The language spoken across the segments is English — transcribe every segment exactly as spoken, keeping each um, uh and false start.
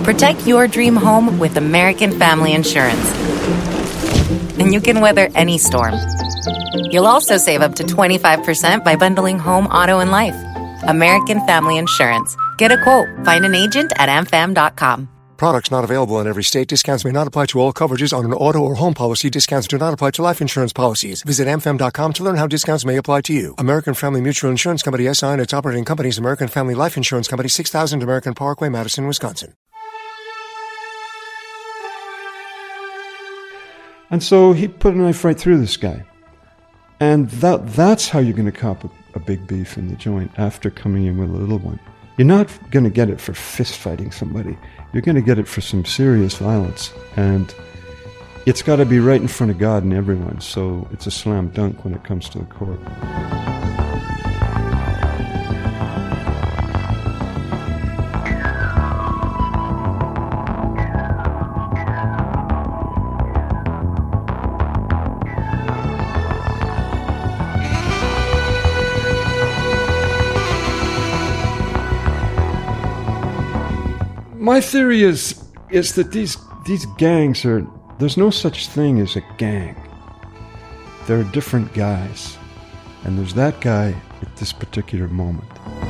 Protect your dream home with American Family Insurance. And you can weather any storm. You'll also save up to twenty-five percent by bundling home, auto, and life. American Family Insurance. Get a quote. Find an agent at a m fam dot com. Products not available in every state. Discounts may not apply to all coverages on an auto or home policy. Discounts do not apply to life insurance policies. Visit a m fam dot com to learn how discounts may apply to you. American Family Mutual Insurance Company, S I and its operating companies, American Family Life Insurance Company, six thousand American Parkway, Madison, Wisconsin. And so he put a knife right through this guy. And that that's how you're going to cop a, a big beef in the joint after coming in with a little one. You're not going to get it for fist fighting somebody. You're going to get it for some serious violence. And it's got to be right in front of God and everyone. So it's a slam dunk when it comes to the court. My theory is is that these these gangs are, there's no such thing as a gang. There are different guys. And there's that guy at this particular moment.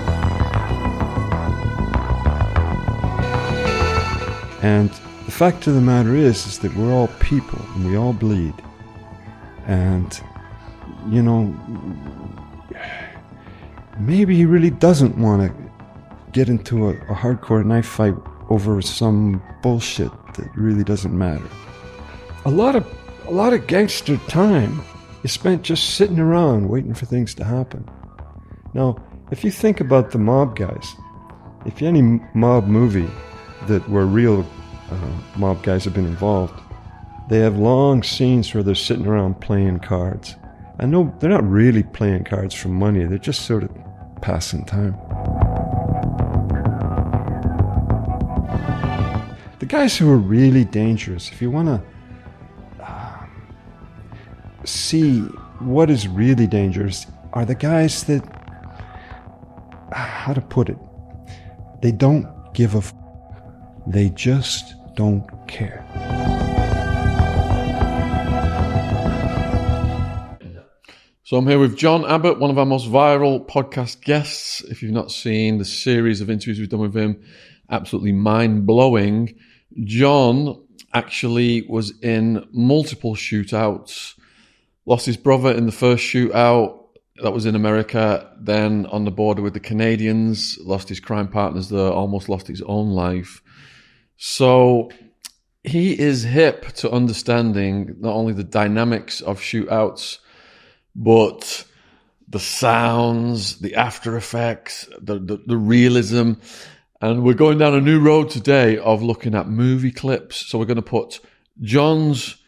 And the fact of the matter is, is that we're all people and we all bleed. And, you know, maybe he really doesn't want to get into a, a hardcore knife fight over some bullshit that really doesn't matter. A lot of a lot of gangster time is spent just sitting around waiting for things to happen. Now, if you think about the mob guys, if any mob movie that where real uh, mob guys have been involved, they have long scenes where they're sitting around playing cards. I know they're not really playing cards for money, they're just sort of passing time. The guys who are really dangerous, if you want to um, see what is really dangerous, are the guys that, how to put it, they don't give a f- they just don't care. So I'm here with John Abbott, one of our most viral podcast guests. If you've not seen the series of interviews we've done with him, absolutely mind-blowing. John actually was in multiple shootouts, lost his brother in the first shootout, that was in America, then on the border with the Canadians, lost his crime partners there, almost lost his own life. So he is hip to understanding not only the dynamics of shootouts, but the sounds, the after effects, the, the, the realism. And we're going down a new road today of looking at movie clips. So we're going to put John's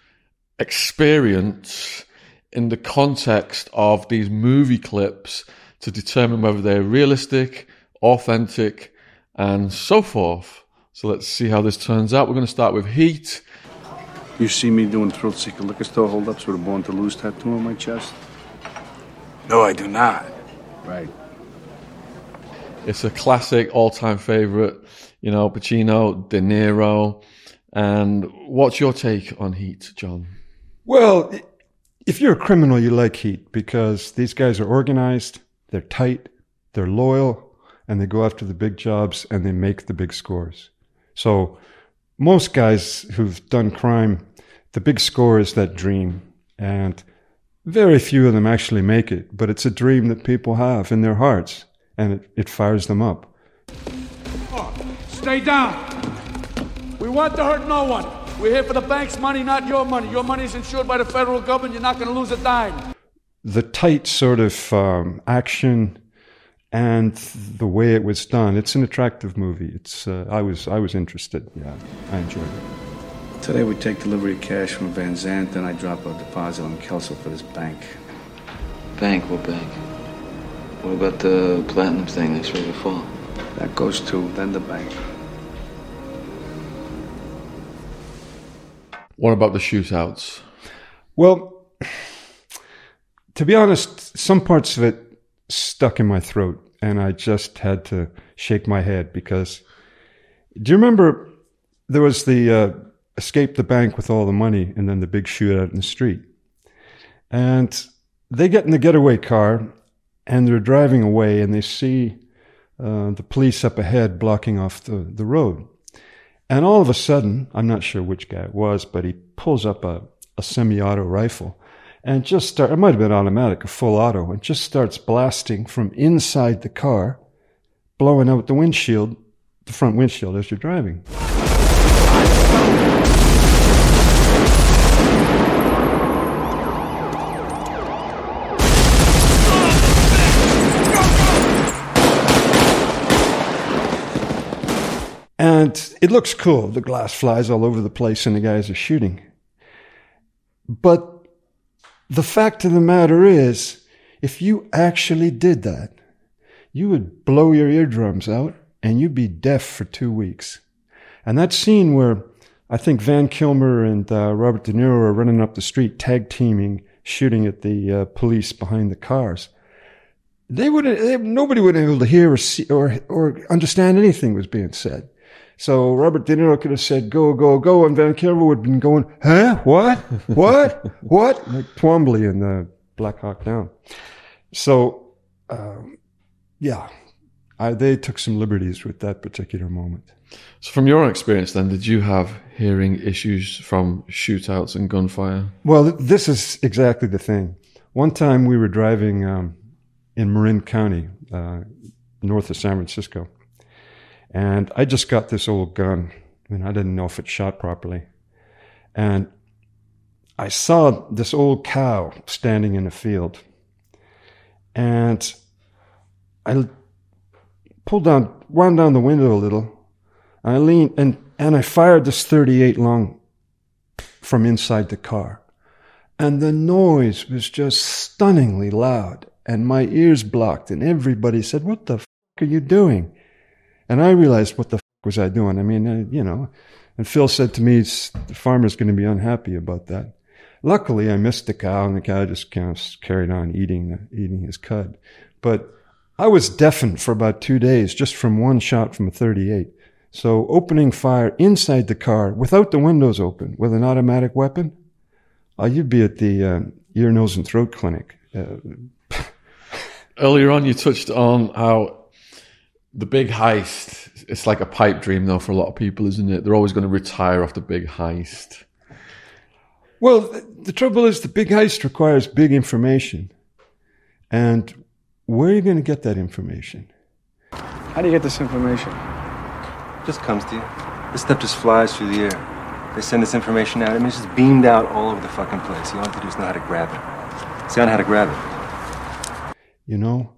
experience in the context of these movie clips to determine whether they're realistic, authentic, and so forth. So let's see how this turns out. We're going to start with Heat. You see me doing thrill-seeker liquor store holdups with a Born to Lose tattoo on my chest? No, I do not. Right. It's a classic, all-time favorite. You know, Pacino, De Niro. And what's your take on Heat, John? Well, if you're a criminal, you like Heat because these guys are organized, they're tight, they're loyal, and they go after the big jobs and they make the big scores. So most guys who've done crime, the big score is that dream. And very few of them actually make it, but it's a dream that people have in their hearts, and it, it fires them up. Oh, stay down. We want to hurt no one. We're here for the bank's money, not your money. Your money's insured by the federal government. You're not going to lose a dime. The tight sort of um, action and the way it was done, it's an attractive movie. It's uh, I was I was interested. Yeah, I enjoyed it. Today we take delivery of cash from Van Zandt, then I drop a deposit on Kelso for this bank. Bank? What bank? What about the platinum thing next River Fall? That goes to, then the bank. What about the shootouts? Well, to be honest, some parts of it stuck in my throat, and I just had to shake my head because, do you remember there was the uh, escape the bank with all the money and then the big shootout in the street. And they get in the getaway car and they're driving away and they see uh, the police up ahead blocking off the, the road. And all of a sudden, I'm not sure which guy it was, but he pulls up a, a semi-auto rifle and just start, it might have been automatic, a full auto, and just starts blasting from inside the car, blowing out the windshield, the front windshield as you're driving. And it looks cool. The glass flies all over the place and the guys are shooting. But the fact of the matter is, if you actually did that, you would blow your eardrums out and you'd be deaf for two weeks. And that scene where I think Van Kilmer and uh, Robert De Niro are running up the street, tag teaming, shooting at the uh, police behind the cars, they would they, nobody would have been able to hear or see or or understand anything was being said. So Robert De Niro could have said, go, go, go, and Van Kilmer would have been going, huh? What? What? What? Like Twombly in the Black Hawk Down. So, um, yeah, I, they took some liberties with that particular moment. So from your experience then, did you have hearing issues from shootouts and gunfire? Well, this is exactly the thing. One time we were driving um, in Marin County, uh, north of San Francisco. And I just got this old gun, and I didn't know if it shot properly. And I saw this old cow standing in a field. And I pulled down, wound down the window a little. And I leaned, and, and I fired this thirty-eight long from inside the car. And the noise was just stunningly loud. And my ears blocked, and everybody said, what the f*** are you doing? And I realized, what the f*** was I doing? I mean, uh, you know, and Phil said to me, the farmer's going to be unhappy about that. Luckily, I missed the cow, and the cow just kind of carried on eating, eating his cud. But I was deafened for about two days just from one shot from a thirty-eight. So opening fire inside the car without the windows open with an automatic weapon, uh, you'd be at the uh, ear, nose, and throat clinic. Uh, Earlier on, you touched on how the big heist, it's like a pipe dream, though, for a lot of people, isn't it? They're always going to retire off the big heist. Well, the trouble is the big heist requires big information. And where are you going to get that information? How do you get this information? It just comes to you. This stuff just flies through the air. They send this information out. I mean, it's just beamed out all over the fucking place. You all have to do is know how to grab it. See, I know how to grab it. You know,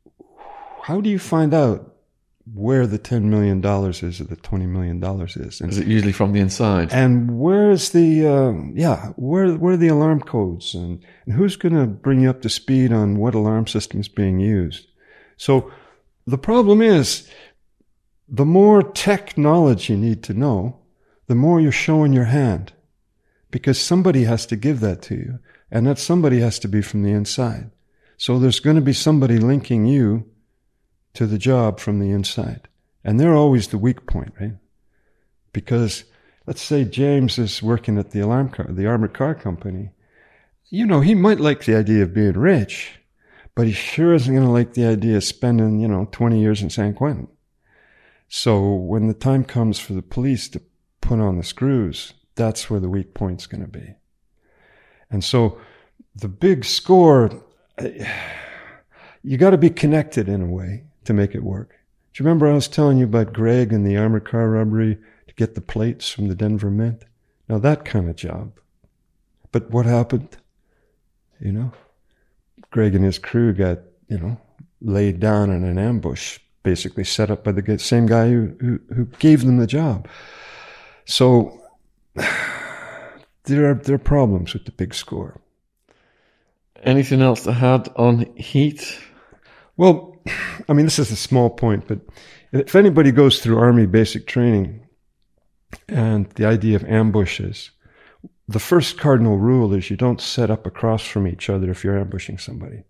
how do you find out where the ten million dollars is or the twenty million dollars is? And, is it usually from the inside? And where's the, uh, yeah, where, where are the alarm codes? And, and who's going to bring you up to speed on what alarm system is being used? So the problem is, the more tech knowledge you need to know, the more you're showing your hand. Because somebody has to give that to you. And that somebody has to be from the inside. So there's going to be somebody linking you to the job from the inside. And they're always the weak point, right? Because let's say James is working at the alarm car, the armored car company. You know, he might like the idea of being rich, but he sure isn't going to like the idea of spending, you know, twenty years in San Quentin. So when the time comes for the police to put on the screws, that's where the weak point's going to be. And so the big score, you got to be connected in a way to make it work. Do you remember I was telling you about Greg and the armored car robbery to get the plates from the Denver Mint? Now that kind of job. But what happened? You know, Greg and his crew got, you know, laid down in an ambush, basically set up by the same guy who, who, who gave them the job. So there are, there are problems with the big score. Anything else to add on Heat? Well, I mean, this is a small point, but if anybody goes through Army basic training and the idea of ambushes, the first cardinal rule is you don't set up across from each other if you're ambushing somebody.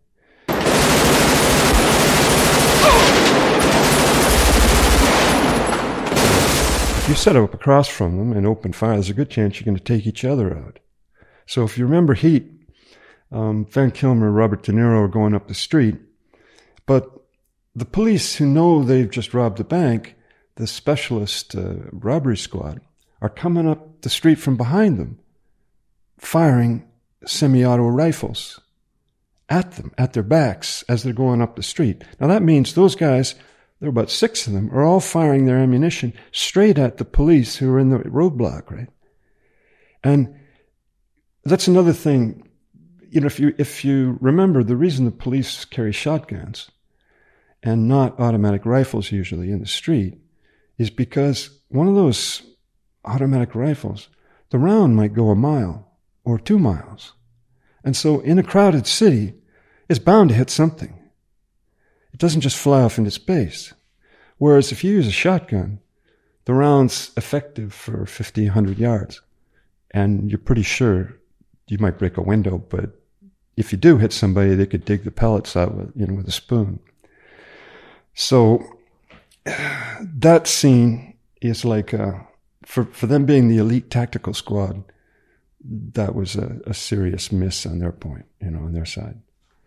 if you set up across from them and open fire, there's a good chance you're going to take each other out. So if you remember Heat, um, Van Kilmer and Robert De Niro are going up the street, but the police who know they've just robbed the bank, the specialist uh, robbery squad, are coming up the street from behind them, firing semi-auto rifles at them, at their backs, as they're going up the street. Now that means those guys, there are about six of them, are all firing their ammunition straight at the police who are in the roadblock, right? And that's another thing. You know, if you if you remember, the reason the police carry shotguns and not automatic rifles usually in the street is because one of those automatic rifles, the round might go a mile or two miles. And so in a crowded city, it's bound to hit something. It doesn't just fly off into space. Whereas if you use a shotgun, the round's effective for fifty, one hundred yards. And you're pretty sure you might break a window, but if you do hit somebody, they could dig the pellets out with, you know, with a spoon. So that scene is like, a, for, for them being the elite tactical squad, that was a, a serious miss on their point, you know, on their side.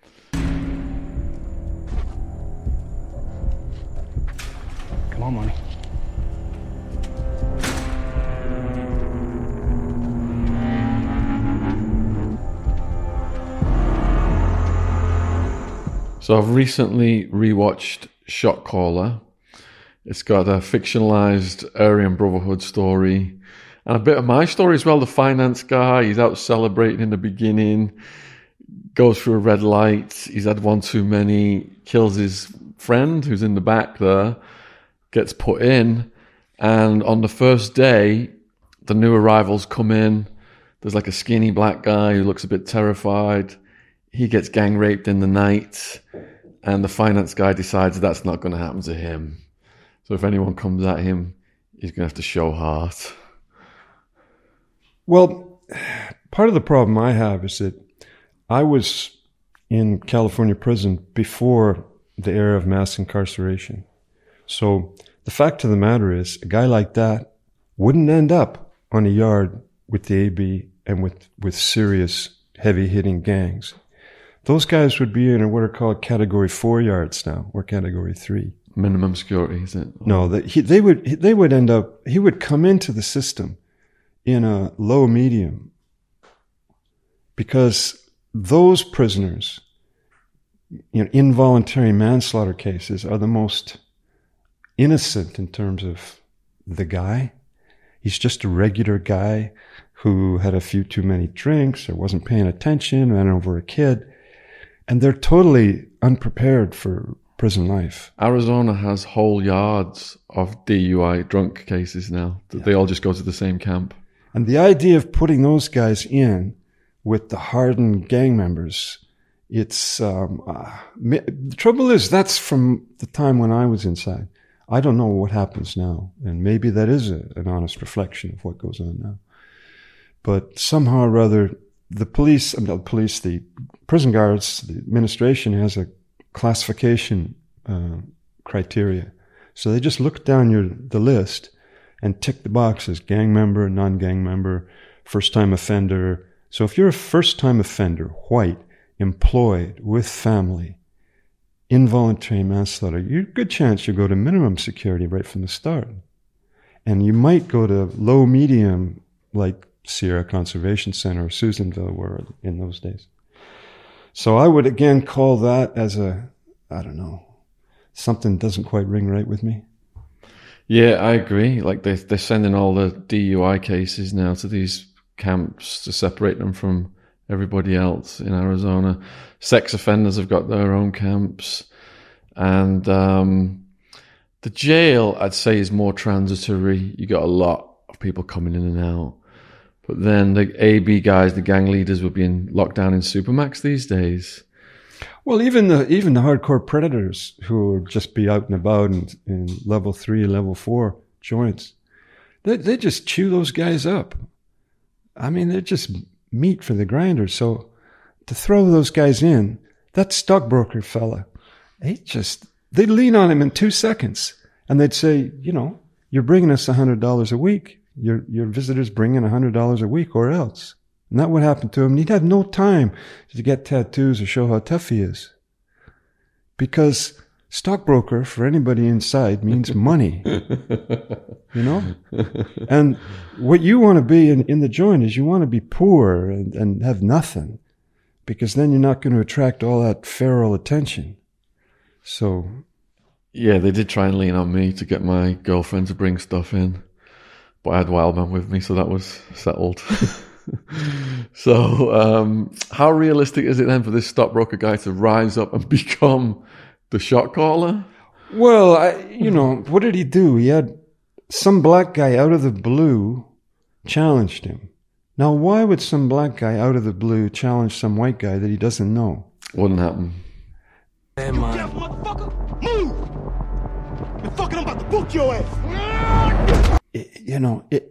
Come on, Money. So I've recently rewatched Shot Caller. It's got a fictionalized Aryan Brotherhood story and a bit of my story as well. The finance guy, he's out celebrating in the beginning, goes through a red light, he's had one too many, kills his friend who's in the back there, gets put in, and on the first day, the new arrivals come in. There's like a skinny black guy who looks a bit terrified. He gets gang raped in the night, and the finance guy decides that's not going to happen to him. So if anyone comes at him, he's going to have to show heart. Well, part of the problem I have is that I was in California prison before the era of mass incarceration. So the fact of the matter is, a guy like that wouldn't end up on a yard with the A B and with, with serious heavy-hitting gangs. Those guys would be in what are called Category Four yards now, or Category Three. Minimum security, is it? No, that he, they would they would end up. He would come into the system in a low medium, because those prisoners, you know, involuntary manslaughter cases are the most innocent in terms of the guy. He's just a regular guy who had a few too many drinks or wasn't paying attention, ran over a kid. And they're totally unprepared for prison life. Arizona has whole yards of D U I drunk cases now. Yeah. They all just go to the same camp. And the idea of putting those guys in with the hardened gang members, it's... Um, uh, the trouble is, that's from the time when I was inside. I don't know what happens now. And maybe that is a, an honest reflection of what goes on now. But somehow or other, the police, I mean, the police, the prison guards, the administration has a classification uh, criteria. So they just look down your the list and tick the boxes: gang member, non-gang member, first-time offender. So if you're a first-time offender, white, employed, with family, involuntary manslaughter, you're a good chance you go to minimum security right from the start. And you might go to low medium, like Sierra Conservation Center or Susanville were in those days. So I would again call that as a, I don't know, something doesn't quite ring right with me. Yeah, I agree. Like they, they're sending all the D U I cases now to these camps to separate them from everybody else in Arizona. Sex offenders have got their own camps. And um, the jail, I'd say, is more transitory. You got a lot of people coming in and out. But then the A B guys, the gang leaders, were being locked down in Supermax these days. Well, even the even the hardcore predators who would just be out and about in, in level three, level four joints, they they just chew those guys up. I mean, they're just meat for the grinder. So to throw those guys in, that stockbroker fella, they just they'd lean on him in two seconds, and they'd say, you know, you're bringing us one hundred dollars a week. Your your visitors bring in one hundred dollars a week or else. And that would happen to him. And he'd have no time to get tattoos or show how tough he is. Because stockbroker, for anybody inside, means money. You know? And what you want to be in, in the joint is you want to be poor and, and have nothing. Because then you're not going to attract all that feral attention. So... yeah, they did try and lean on me to get my girlfriend to bring stuff in. But I had Wildman with me, so that was settled. So, um, how realistic is it then for this stockbroker guy to rise up and become the shot caller? Well, I, you know, what did he do? He had some black guy out of the blue challenged him. Now, why would some black guy out of the blue challenge some white guy that he doesn't know? Wouldn't happen. Hey, man. Motherfucker, move! You fucking, I'm about to book your ass. It, you know, it...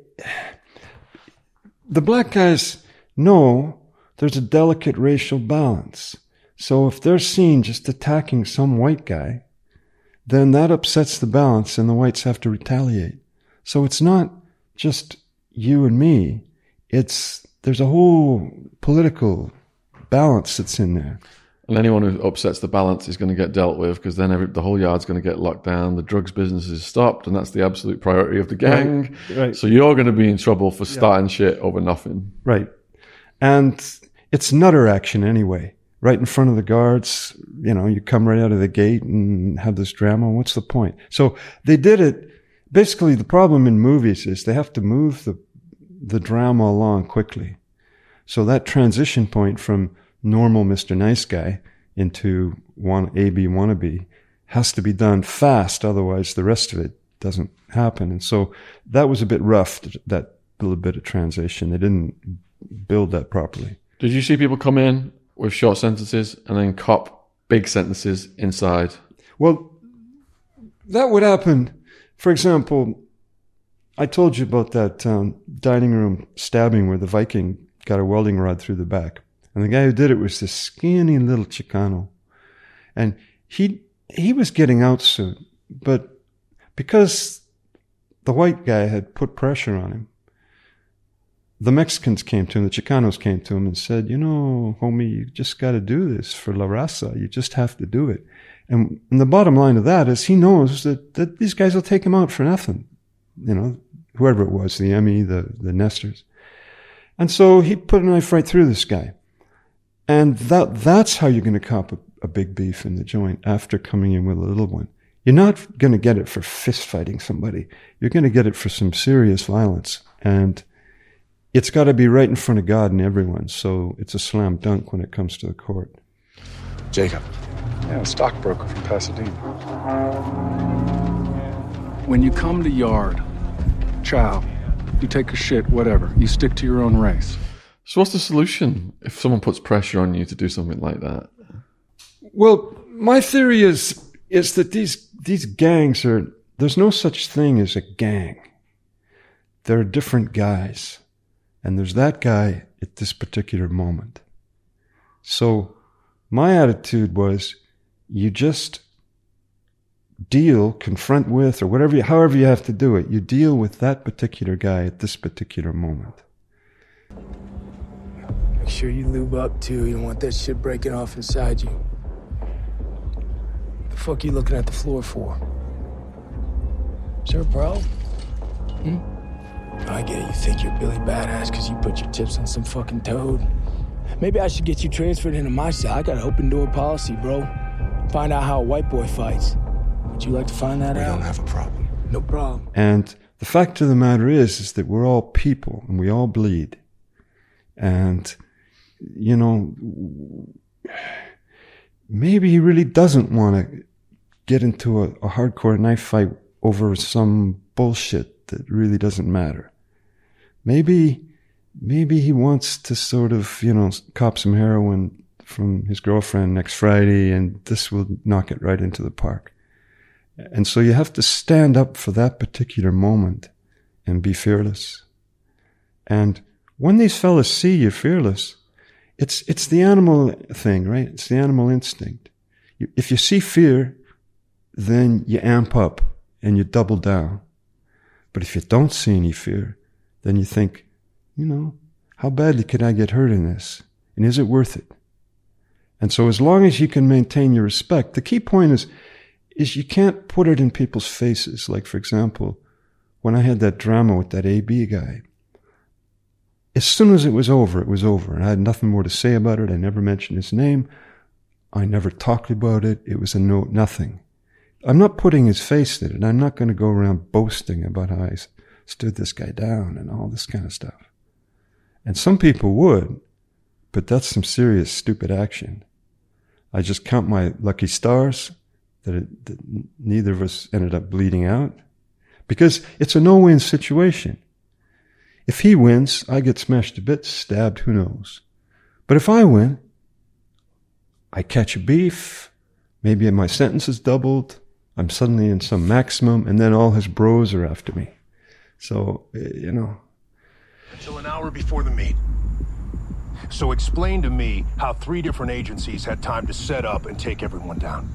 The black guys know there's a delicate racial balance. So if they're seen just attacking some white guy, then that upsets the balance and the whites have to retaliate. So it's not just you and me. It's, there's a whole political balance that's in there. And anyone who upsets the balance is going to get dealt with, because then every, the whole yard's going to get locked down. The drugs business is stopped, and that's the absolute priority of the gang. Right, right. So you're going to be in trouble for starting yeah. shit over nothing. Right. And it's nutter action anyway. Right in front of the guards, you know, you come right out of the gate and have this drama. What's the point? So they did it. Basically, the problem in movies is they have to move the the drama along quickly. So that transition point from normal Mister Nice Guy into one A B wannabe has to be done fast, otherwise the rest of it doesn't happen. And so that was a bit rough, that little bit of transition. They didn't build that properly. Did you see people come in with short sentences and then cop big sentences inside? Well, that would happen. For example, I told you about that um, dining room stabbing where the Viking got a welding rod through the back. And the guy who did it was this skinny little Chicano. And he he was getting out soon. But because the white guy had put pressure on him, the Mexicans came to him, the Chicanos came to him and said, you know, homie, you just got to do this for La Raza. You just have to do it. And, and the bottom line of that is he knows that, that these guys will take him out for nothing. You know, whoever it was, the Emmy, the, the Nestors. And so he put a knife right through this guy. And that that's how you're going to cop a, a big beef in the joint after coming in with a little one. You're not going to get it for fist fighting somebody. You're going to get it for some serious violence. And it's got to be right in front of God and everyone. So it's a slam dunk when it comes to the court. Jacob. Yeah, a stockbroker from Pasadena. When you come to yard, child, you take a shit, whatever. You stick to your own race. So what's the solution if someone puts pressure on you to do something like that? Well, my theory is is that these these gangs are, there's no such thing as a gang. There are different guys. And there's that guy at this particular moment. So my attitude was, you just deal, confront with, or whatever, you, however you have to do it, you deal with that particular guy at this particular moment. Make sure you lube up, too. You don't want that shit breaking off inside you. The fuck you looking at the floor for? Is there a problem? Hmm? I get it. You think you're Billy Badass because you put your tips on some fucking toad. Maybe I should get you transferred into my side. I got an open door policy, bro. Find out how a white boy fights. Would you like to find that we out? We don't have a problem. No problem. And the fact of the matter is, is that we're all people and we all bleed. And, you know, maybe he really doesn't want to get into a, a hardcore knife fight over some bullshit that really doesn't matter. Maybe, maybe he wants to sort of, you know, cop some heroin from his girlfriend next Friday, and this will knock it right into the park. And so you have to stand up for that particular moment and be fearless. And when these fellas see you're fearless, it's, it's the animal thing, right? It's the animal instinct. You, if you see fear, then you amp up and you double down. But if you don't see any fear, then you think, you know, how badly could I get hurt in this? And is it worth it? And so as long as you can maintain your respect, the key point is, is you can't put it in people's faces. Like, for example, when I had that drama with that A B guy, as soon as it was over, it was over. And I had nothing more to say about it. I never mentioned his name. I never talked about it. It was a no, nothing. I'm not putting his face in it. I'm not going to go around boasting about how I stood this guy down and all this kind of stuff. And some people would, but that's some serious stupid action. I just count my lucky stars that, it, that neither of us ended up bleeding out, because it's a no-win situation. If he wins, I get smashed to bits, stabbed, who knows. But if I win, I catch a beef, maybe my sentence is doubled, I'm suddenly in some maximum, and then all his bros are after me. So, you know. Until an hour before the meet. So explain to me how three different agencies had time to set up and take everyone down.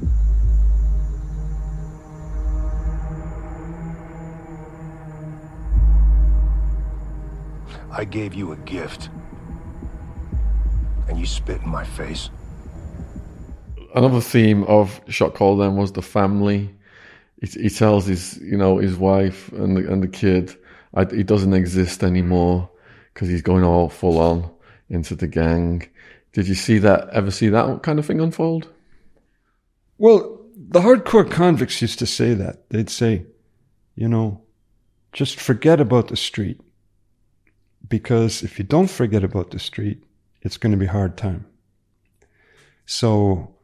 I gave you a gift, and you spit in my face. Another theme of Shot Call then was the family. He, he tells his, you know, his wife and the, and the kid, I, he doesn't exist anymore because he's going all full on into the gang. Did you see that? Ever see that kind of thing unfold? Well, the hardcore convicts used to say that. They'd say, you know, just forget about the street. Because if you don't forget about the street, it's going to be a hard time. So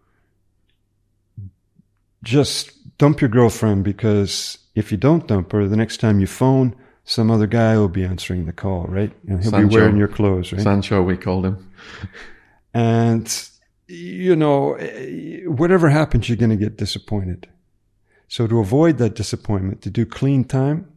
just dump your girlfriend, because if you don't dump her, the next time you phone, some other guy will be answering the call, right? And he'll Sancho. be wearing your clothes, right? Sancho, we called him. And, you know, whatever happens, you're going to get disappointed. So to avoid that disappointment, to do clean time,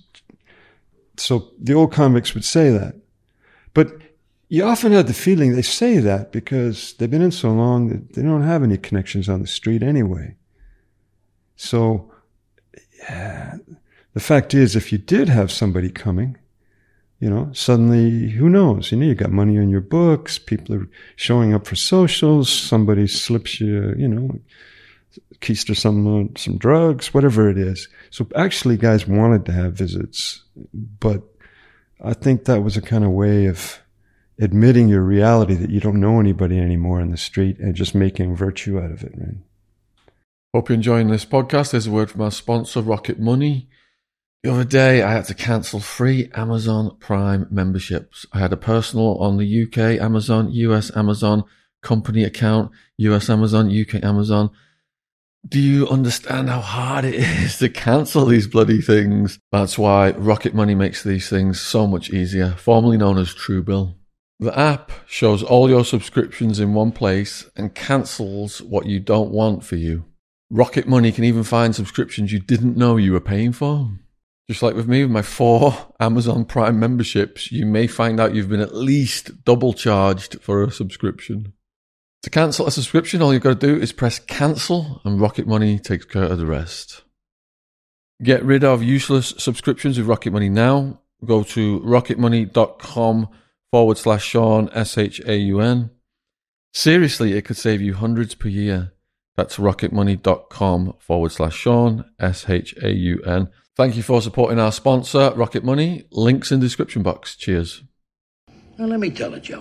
so the old convicts would say that. But you often had the feeling they say that because they've been in so long that they don't have any connections on the street anyway. So yeah, the fact is, if you did have somebody coming, you know, suddenly, who knows? You know, you got money on your books, people are showing up for socials, somebody slips you, you know, keister some, some drugs, whatever it is. So actually guys wanted to have visits, but I think that was a kind of way of admitting your reality that you don't know anybody anymore in the street and just making virtue out of it, man. Hope you're enjoying this podcast. There's a word from our sponsor, Rocket Money. The other day, I had to cancel three Amazon Prime memberships. I had a personal on the U K Amazon, U S Amazon, company account, U S Amazon, U K Amazon. Do you understand how hard it is to cancel these bloody things? That's why Rocket Money makes these things so much easier, formerly known as Truebill. The app shows all your subscriptions in one place and cancels what you don't want for you. Rocket Money can even find subscriptions you didn't know you were paying for. Just like with me, with my four Amazon Prime memberships, you may find out you've been at least double charged for a subscription. To cancel a subscription, all you've got to do is press cancel and Rocket Money takes care of the rest. Get rid of useless subscriptions with Rocket Money now. Go to rocketmoney.com forward slash Sean, S H A U N. Seriously, it could save you hundreds per year. That's rocketmoney.com forward slash Sean, S H A U N. Thank you for supporting our sponsor, Rocket Money. Links in the description box. Cheers. Now, let me tell a joke.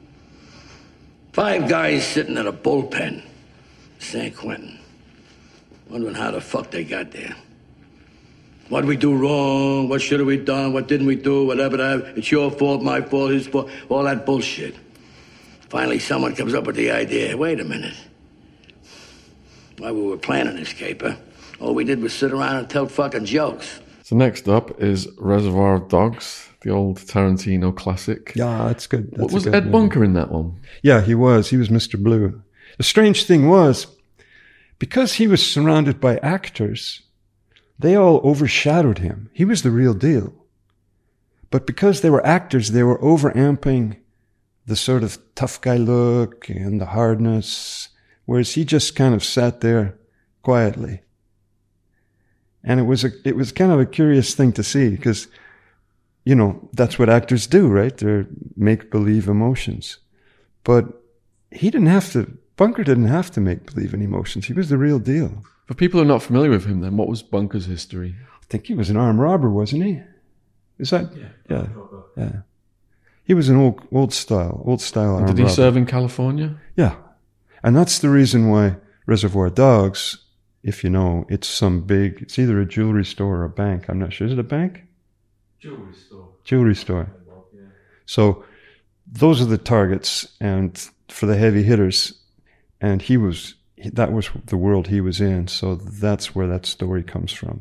Five guys sitting at a bullpen, San Quentin, wondering how the fuck they got there. What did we do wrong? What should have we done? What didn't we do? Whatever that. It's your fault, my fault, his fault. All that bullshit. Finally, someone comes up with the idea. Wait a minute. While we were planning this caper, all we did was sit around and tell fucking jokes. So next up is Reservoir Dogs, the old Tarantino classic. Yeah, that's good. That's what was good Ed movie. Bunker in that one? Yeah, he was. He was Mister Blue. The strange thing was, because he was surrounded by actors, they all overshadowed him. He was the real deal. But because they were actors, they were overamping the sort of tough guy look and the hardness, whereas he just kind of sat there quietly. And it was a, it was kind of a curious thing to see because, you know, that's what actors do, right? They're make-believe emotions. But he didn't have to, Bunker didn't have to make believe in emotions. He was the real deal. For people who are not familiar with him then, what was Bunker's history? I think he was an armed robber, wasn't he? Is that? Yeah. Yeah. yeah. He was an old, old style, old style armed robber. Did he serve in California? Yeah. And that's the reason why Reservoir Dogs, if you know, it's some big, it's either a jewelry store or a bank. I'm not sure. Is it a bank? Jewelry store. Jewelry store. So those are the targets and for the heavy hitters. And he was, that was the world he was in. So that's where that story comes from.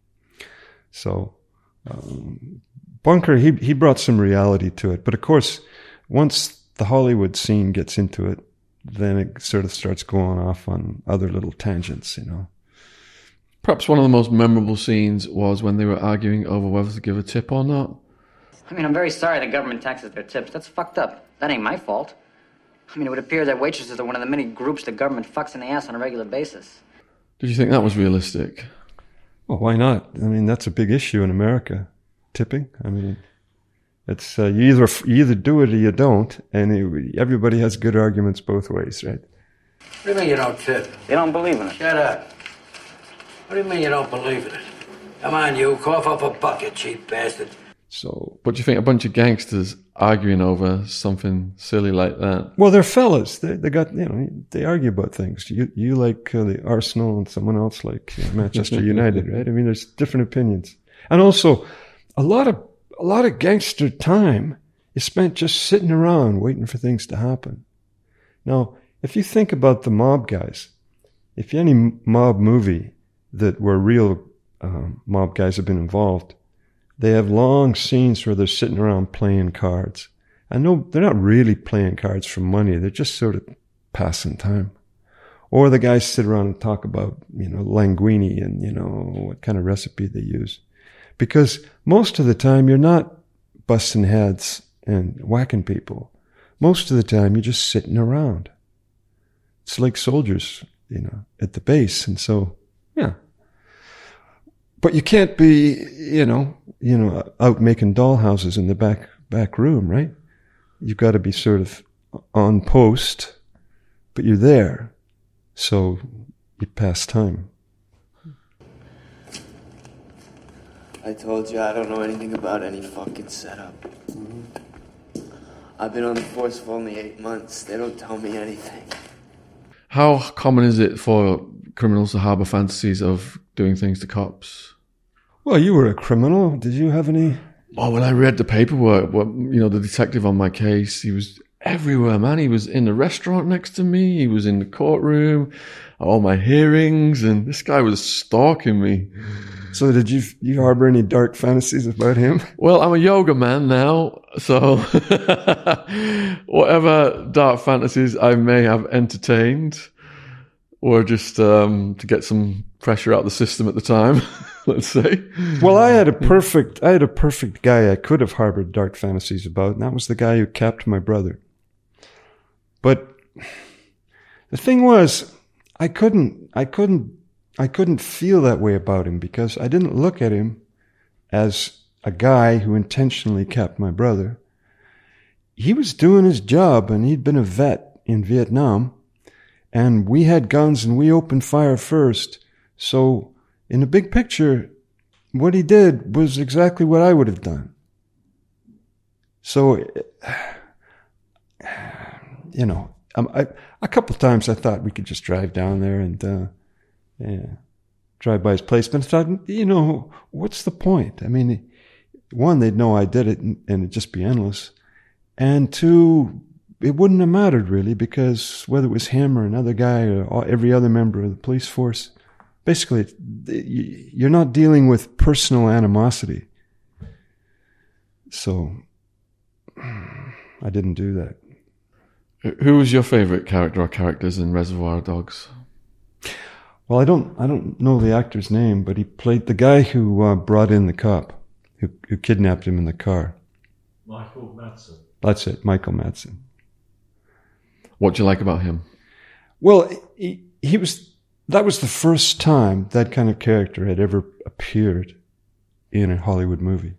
So um, Bunker, he, he brought some reality to it. But of course, once the Hollywood scene gets into it, then it sort of starts going off on other little tangents, you know. Perhaps one of the most memorable scenes was when they were arguing over whether to give a tip or not. I mean, I'm very sorry the government taxes their tips. That's fucked up. That ain't my fault. I mean, it would appear that waitresses are one of the many groups the government fucks in the ass on a regular basis. Did you think that was realistic? Well, why not? I mean, that's a big issue in America, tipping. I mean, it's uh, you either you either do it or you don't, and it, everybody has good arguments both ways, right? What do you mean you don't tip? You don't believe in it. Shut up. What do you mean you don't believe in it? Come on, you, cough up a bucket, cheap bastard. So, but do you think a bunch of gangsters arguing over something silly like that? Well, they're fellas. They they got you know they argue about things. You you like uh, the Arsenal, and someone else like uh, Manchester United, right? I mean, there's different opinions, and also a lot of a lot of gangster time is spent just sitting around waiting for things to happen. Now, if you think about the mob guys, if any mob movie that where real um, mob guys have been involved, they have long scenes where they're sitting around playing cards. And no, they're not really playing cards for money. They're just sort of passing time. Or the guys sit around and talk about, you know, linguine and, you know, what kind of recipe they use. Because most of the time you're not busting heads and whacking people. Most of the time you're just sitting around. It's like soldiers, you know, at the base. And so, yeah. But you can't be, you know, you know, out making dollhouses in the back back room, right? You've got to be sort of on post, but you're there, so you pass time. I told you I don't know anything about any fucking setup. Mm-hmm. I've been on the force for only eight months. They don't tell me anything. How common is it for criminals to harbour fantasies of doing things to cops? Well, you were a criminal. Did you have any? Oh, when I read the paperwork, what, you know, the detective on my case, he was everywhere, man. He was in the restaurant next to me. He was in the courtroom, all my hearings, and this guy was stalking me. So did you you harbor any dark fantasies about him? Well, I'm a yoga man now, so whatever dark fantasies I may have entertained or just um, to get some pressure out of the system at the time, let's say. Well, I had a perfect, I had a perfect guy I could have harbored dark fantasies about, and that was the guy who capped my brother. But the thing was, I couldn't, I couldn't, I couldn't feel that way about him because I didn't look at him as a guy who intentionally capped my brother. He was doing his job, and he'd been a vet in Vietnam, and we had guns and we opened fire first. So in the big picture, what he did was exactly what I would have done. So, you know, um, I, a couple of times I thought we could just drive down there and uh, yeah, drive by his place. But I thought, you know, what's the point? I mean, one, they'd know I did it and, and it'd just be endless. And two, it wouldn't have mattered really, because whether it was him or another guy or every other member of the police force, basically, you're not dealing with personal animosity. So I didn't do that. Who was your favorite character or characters in Reservoir Dogs? Well, I don't, I don't know the actor's name, but he played the guy who uh, brought in the cop, who, who kidnapped him in the car. Michael Madsen. That's it, Michael Madsen. What do you like about him? Well, he, he was that was the first time that kind of character had ever appeared in a Hollywood movie.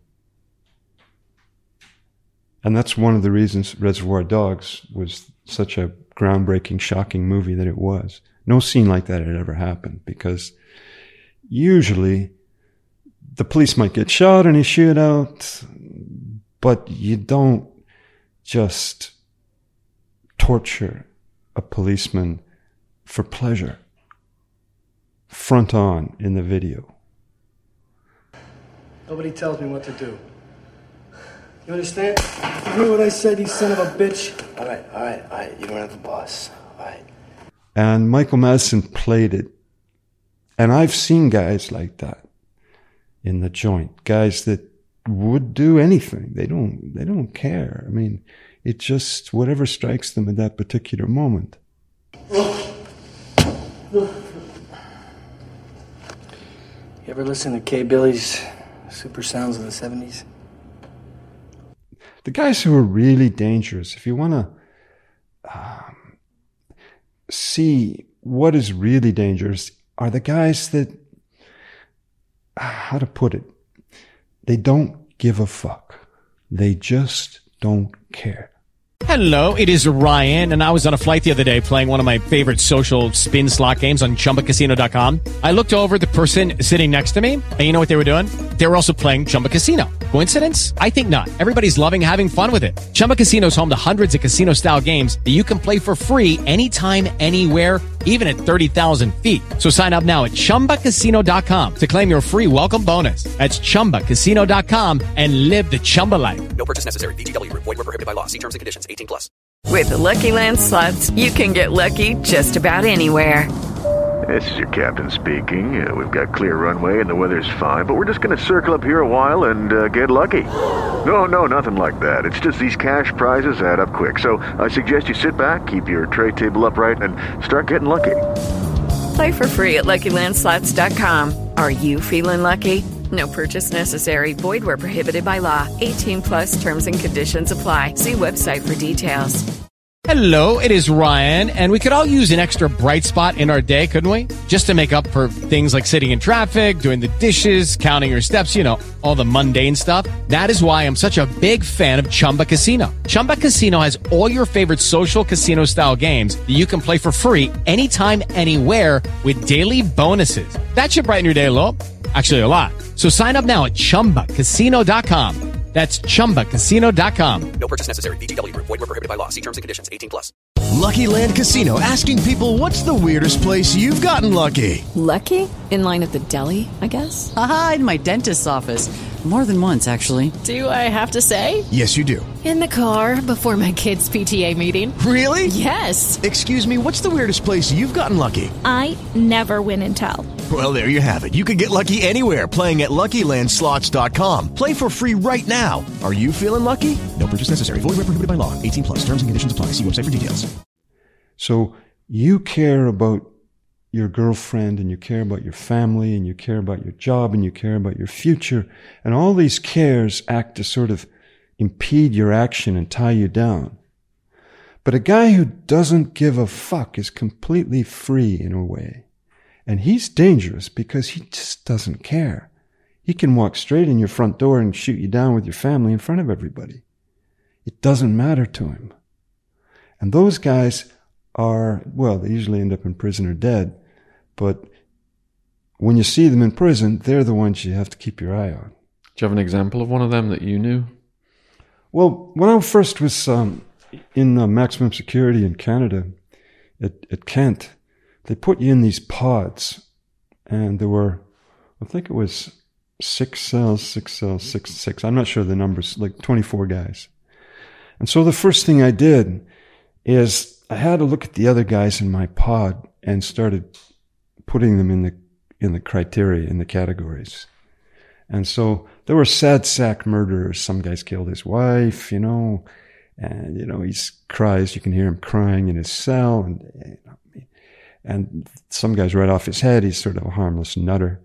And that's one of the reasons Reservoir Dogs was such a groundbreaking, shocking movie that it was. No scene like that had ever happened, because usually the police might get shot in a shootout, but you don't just torture a policeman for pleasure, front on in the video. Nobody tells me what to do. You understand? You hear what I said, you son of a bitch? All right, all right, all right. You don't have a boss. All right. And Michael Madsen played it. And I've seen guys like that in the joint. Guys that would do anything. They don't, they don't care. I mean, it just, whatever strikes them at that particular moment. You ever listen to Kay Billy's Super Sounds of the seventies? The guys who are really dangerous, if you want to um, see what is really dangerous, are the guys that, how to put it, they don't give a fuck. They just don't care. Hello, it is Ryan, and I was on a flight the other day playing one of my favorite social spin slot games on Chumba Casino dot com. I looked over at the person sitting next to me, and you know what they were doing? They were also playing Chumba Casino. Coincidence? I think not. Everybody's loving having fun with it. Chumba Casino is home to hundreds of casino-style games that you can play for free anytime, anywhere, even at thirty thousand feet. So sign up now at Chumba Casino dot com to claim your free welcome bonus. That's Chumba Casino dot com and live the Chumba life. No purchase necessary. V G W. Void where prohibited by law. See terms and conditions. eighteen plus. With the Lucky Land Slots, you can get lucky just about anywhere. This is your captain speaking. Uh, we've got clear runway and the weather's fine, but we're just going to circle up here a while and uh, get lucky. No, no, nothing like that. It's just these cash prizes add up quick. So I suggest you sit back, keep your tray table upright, and start getting lucky. Play for free at Lucky Land Slots dot com. Are you feeling lucky? No purchase necessary. Void where prohibited by law. eighteen plus terms and conditions apply. See website for details. Hello, it is Ryan, and we could all use an extra bright spot in our day, couldn't we? Just to make up for things like sitting in traffic, doing the dishes, counting your steps, you know, all the mundane stuff. That is why I'm such a big fan of Chumba Casino. Chumba Casino has all your favorite social casino-style games that you can play for free anytime, anywhere with daily bonuses. That should brighten your day a little. Actually, a lot. So sign up now at Chumba Casino dot com. That's Chumba Casino dot com. No purchase necessary. V G W. Void where prohibited by law. See terms and conditions. eighteen plus. Lucky Land Casino, asking people, what's the weirdest place you've gotten lucky? Lucky? In line at the deli, I guess? Aha, in my dentist's office. More than once, actually. Do I have to say? Yes, you do. In the car before my kids' P T A meeting. Really? Yes. Excuse me, what's the weirdest place you've gotten lucky? I never win and tell. Well, there you have it. You can get lucky anywhere, playing at Lucky Land Slots dot com. Play for free right now. Are you feeling lucky? No purchase necessary. Void where prohibited by law. eighteen plus. Terms and conditions apply. See website for details. So you care about your girlfriend, and you care about your family, and you care about your job, and you care about your future, and all these cares act to sort of impede your action and tie you down. But a guy who doesn't give a fuck is completely free in a way. And he's dangerous because he just doesn't care. He can walk straight in your front door and shoot you down with your family in front of everybody. It doesn't matter to him. And those guys are, well, they usually end up in prison or dead. But when you see them in prison, they're the ones you have to keep your eye on. Do you have an example of one of them that you knew? Well, when I first was um, in uh, maximum security in Canada, at, at Kent, they put you in these pods. And there were, I think it was six cells, six cells, six, six. I'm not sure the numbers, like twenty-four guys. And so the first thing I did is I had to look at the other guys in my pod and started putting them in the in the criteria, in the categories. And so there were sad sack murderers. Some guys killed his wife, you know, and, you know, he cries. You can hear him crying in his cell. And, you know, and some guys right off his head, he's sort of a harmless nutter.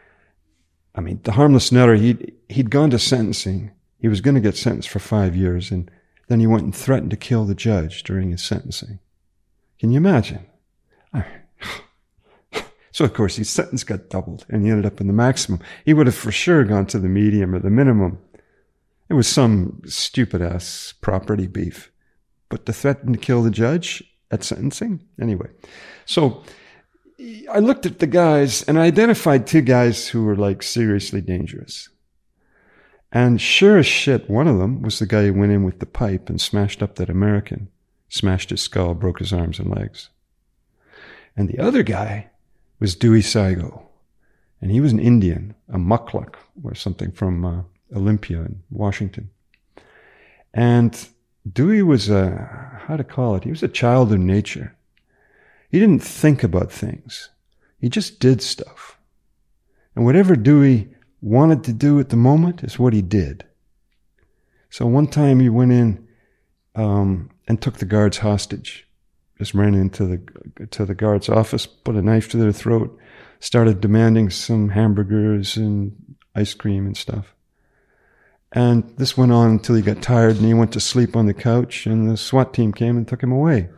I mean, the harmless nutter, he'd, he'd gone to sentencing. He was going to get sentenced for five years. And then he went and threatened to kill the judge during his sentencing. Can you imagine? I So, of course, his sentence got doubled, and he ended up in the maximum. He would have for sure gone to the medium or the minimum. It was some stupid-ass property beef. But to threaten to kill the judge at sentencing? Anyway. So, I looked at the guys, and I identified two guys who were, like, seriously dangerous. And sure as shit, one of them was the guy who went in with the pipe and smashed up that American. Smashed his skull, broke his arms and legs. And the other guy was Dewey Saigo. And he was an Indian, a mukluk, or something from uh, Olympia in Washington. And Dewey was a, how to call it, he was a child of nature. He didn't think about things. He just did stuff. And whatever Dewey wanted to do at the moment is what he did. So one time he went in um, and took the guards hostage. Just ran into the to the guard's office, put a knife to their throat, started demanding some hamburgers and ice cream and stuff. And this went on until he got tired and he went to sleep on the couch, and the SWAT team came and took him away.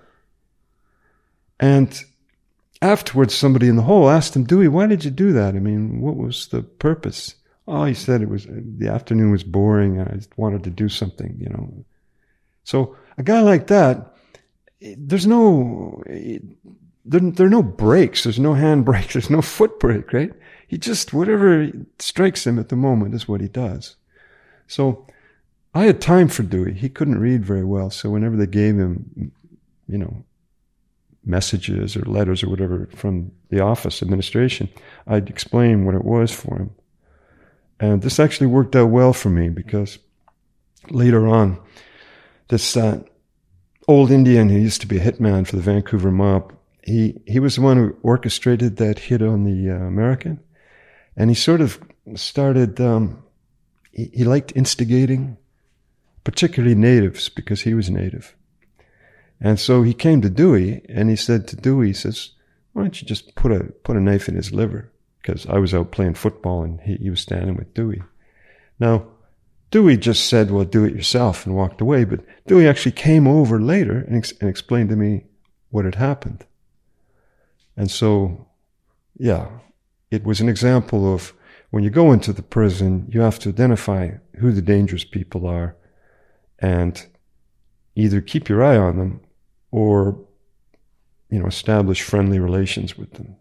And afterwards, somebody in the hole asked him, Dewey, why did you do that? I mean, what was the purpose? Oh, he said it was, the afternoon was boring and I just wanted to do something, you know. So a guy like that, there's no, there, there are no brakes. There's no hand brake. There's no foot brake, right? He just, whatever strikes him at the moment is what he does. So I had time for Dewey. He couldn't read very well. So whenever they gave him, you know, messages or letters or whatever from the office administration, I'd explain what it was for him. And this actually worked out well for me because later on, this uh, old Indian who used to be a hitman for the Vancouver mob, he, he was the one who orchestrated that hit on the uh, American. And he sort of started, um, he, he liked instigating, particularly natives, because he was native. And so he came to Dewey, and he said to Dewey, he says, why don't you just put a put a knife in his liver? Because I was out playing football, and he, he was standing with Dewey. Now, Dewey just said, well, do it yourself, and walked away. But Dewey actually came over later and, ex- and explained to me what had happened. And so, yeah, it was an example of when you go into the prison, you have to identify who the dangerous people are and either keep your eye on them or, you know, establish friendly relations with them.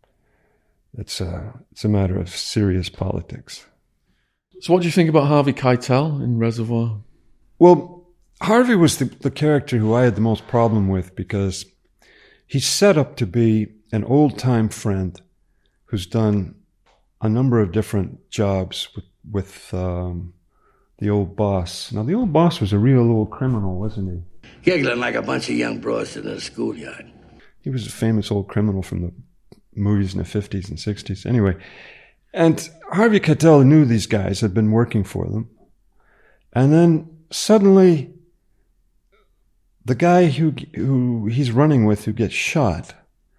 It's a, it's a matter of serious politics. So what do you think about Harvey Keitel in Reservoir? Well, Harvey was the, the character who I had the most problem with because he's set up to be an old-time friend who's done a number of different jobs with, with um, the old boss. Now, the old boss was a real old criminal, wasn't he? Giggling like a bunch of young bros in a schoolyard. He was a famous old criminal from the movies in the fifties and sixties. Anyway, and Harvey Keitel knew these guys, had been working for them. And then suddenly, the guy who who he's running with, who gets shot,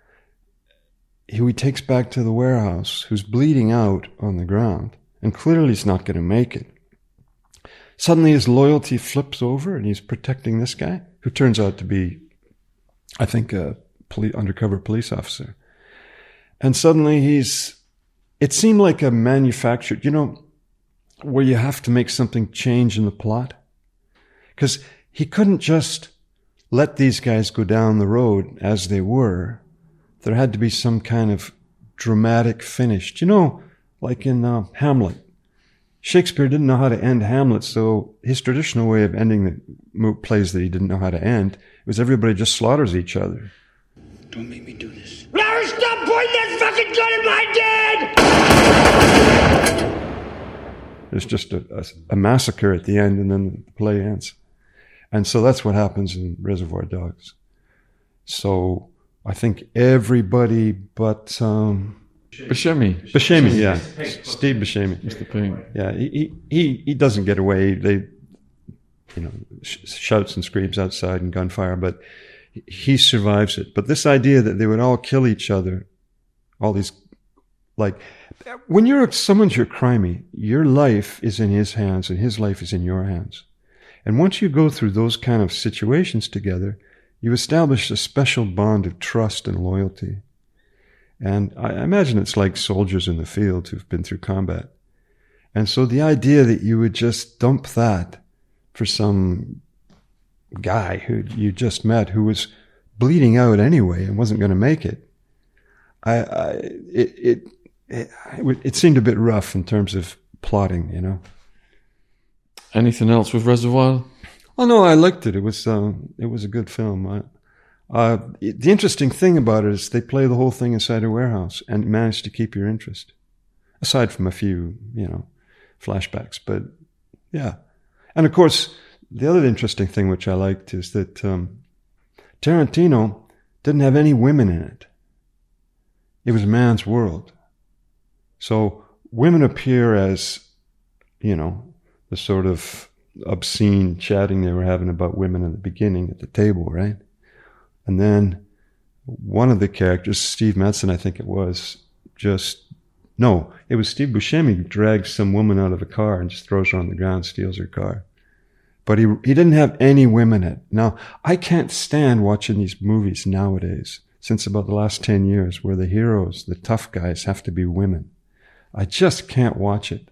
who he takes back to the warehouse, who's bleeding out on the ground, and clearly he's not going to make it. Suddenly his loyalty flips over and he's protecting this guy, who turns out to be, I think, a police, undercover police officer. And suddenly he's, it seemed like a manufactured, you know, where you have to make something change in the plot. Because he couldn't just let these guys go down the road as they were. There had to be some kind of dramatic finish. You know, like in uh, Hamlet. Shakespeare didn't know how to end Hamlet, so his traditional way of ending the plays that he didn't know how to end was everybody just slaughters each other. Don't make me do this. Larry, stop pointing that fucking gun at my dad! There's just a, a, a massacre at the end, and then the play ends. And so that's what happens in Reservoir Dogs. So I think everybody but... Um, Buscemi. Buscemi, yeah. Steve Buscemi. Mister Pink. Yeah, he, he, he doesn't get away. They, you know, sh- shouts and screams outside and gunfire, but he survives it. But this idea that they would all kill each other, all these, like, when you're, someone's your crimey, your life is in his hands and his life is in your hands. And once you go through those kind of situations together, you establish a special bond of trust and loyalty. And I imagine it's like soldiers in the field who've been through combat. And so the idea that you would just dump that for some guy who you just met who was bleeding out anyway and wasn't going to make it, I, I it, it, it, it seemed a bit rough in terms of plotting, you know. Anything else with Reservoir? Oh no, I liked it. It was uh, it was a good film. I, uh, it, the interesting thing about it is they play the whole thing inside a warehouse and manage to keep your interest, aside from a few, you know, flashbacks. But yeah, and of course, the other interesting thing which I liked is that um, Tarantino didn't have any women in it. It was a man's world, so women appear as, you know, the sort of obscene chatting they were having about women in the beginning at the table, right? And then one of the characters, Steve Madsen, I think it was, just, no, it was Steve Buscemi who drags some woman out of a car and just throws her on the ground, steals her car. But he he didn't have any women in it. Now, I can't stand watching these movies nowadays, since about the last ten years, where the heroes, the tough guys, have to be women. I just can't watch it,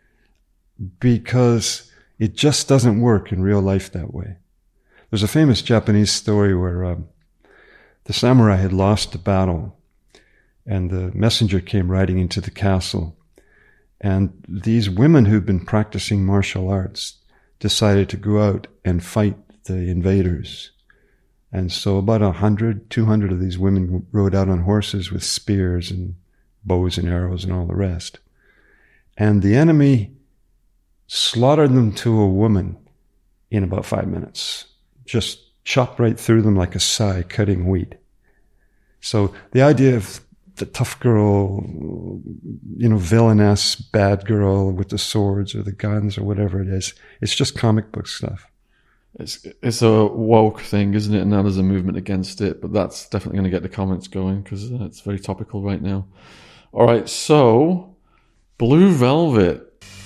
because it just doesn't work in real life that way. There's a famous Japanese story where um, the samurai had lost the battle, and the messenger came riding into the castle, and these women who'd been practicing martial arts decided to go out and fight the invaders. And so about a hundred, two hundred of these women rode out on horses with spears and bows and arrows and all the rest. And the enemy slaughtered them to a woman in about five minutes. Just chopped right through them like a scythe cutting wheat. So the idea of the tough girl, you know, villainess, bad girl with the swords or the guns or whatever it is, it's just comic book stuff. It's it's a woke thing, isn't it? And now there's a movement against it, but that's definitely going to get the comments going because it's very topical right now. All right, so Blue Velvet.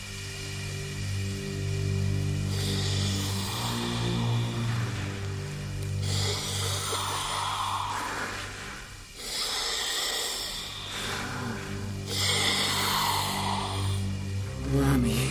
Mommy.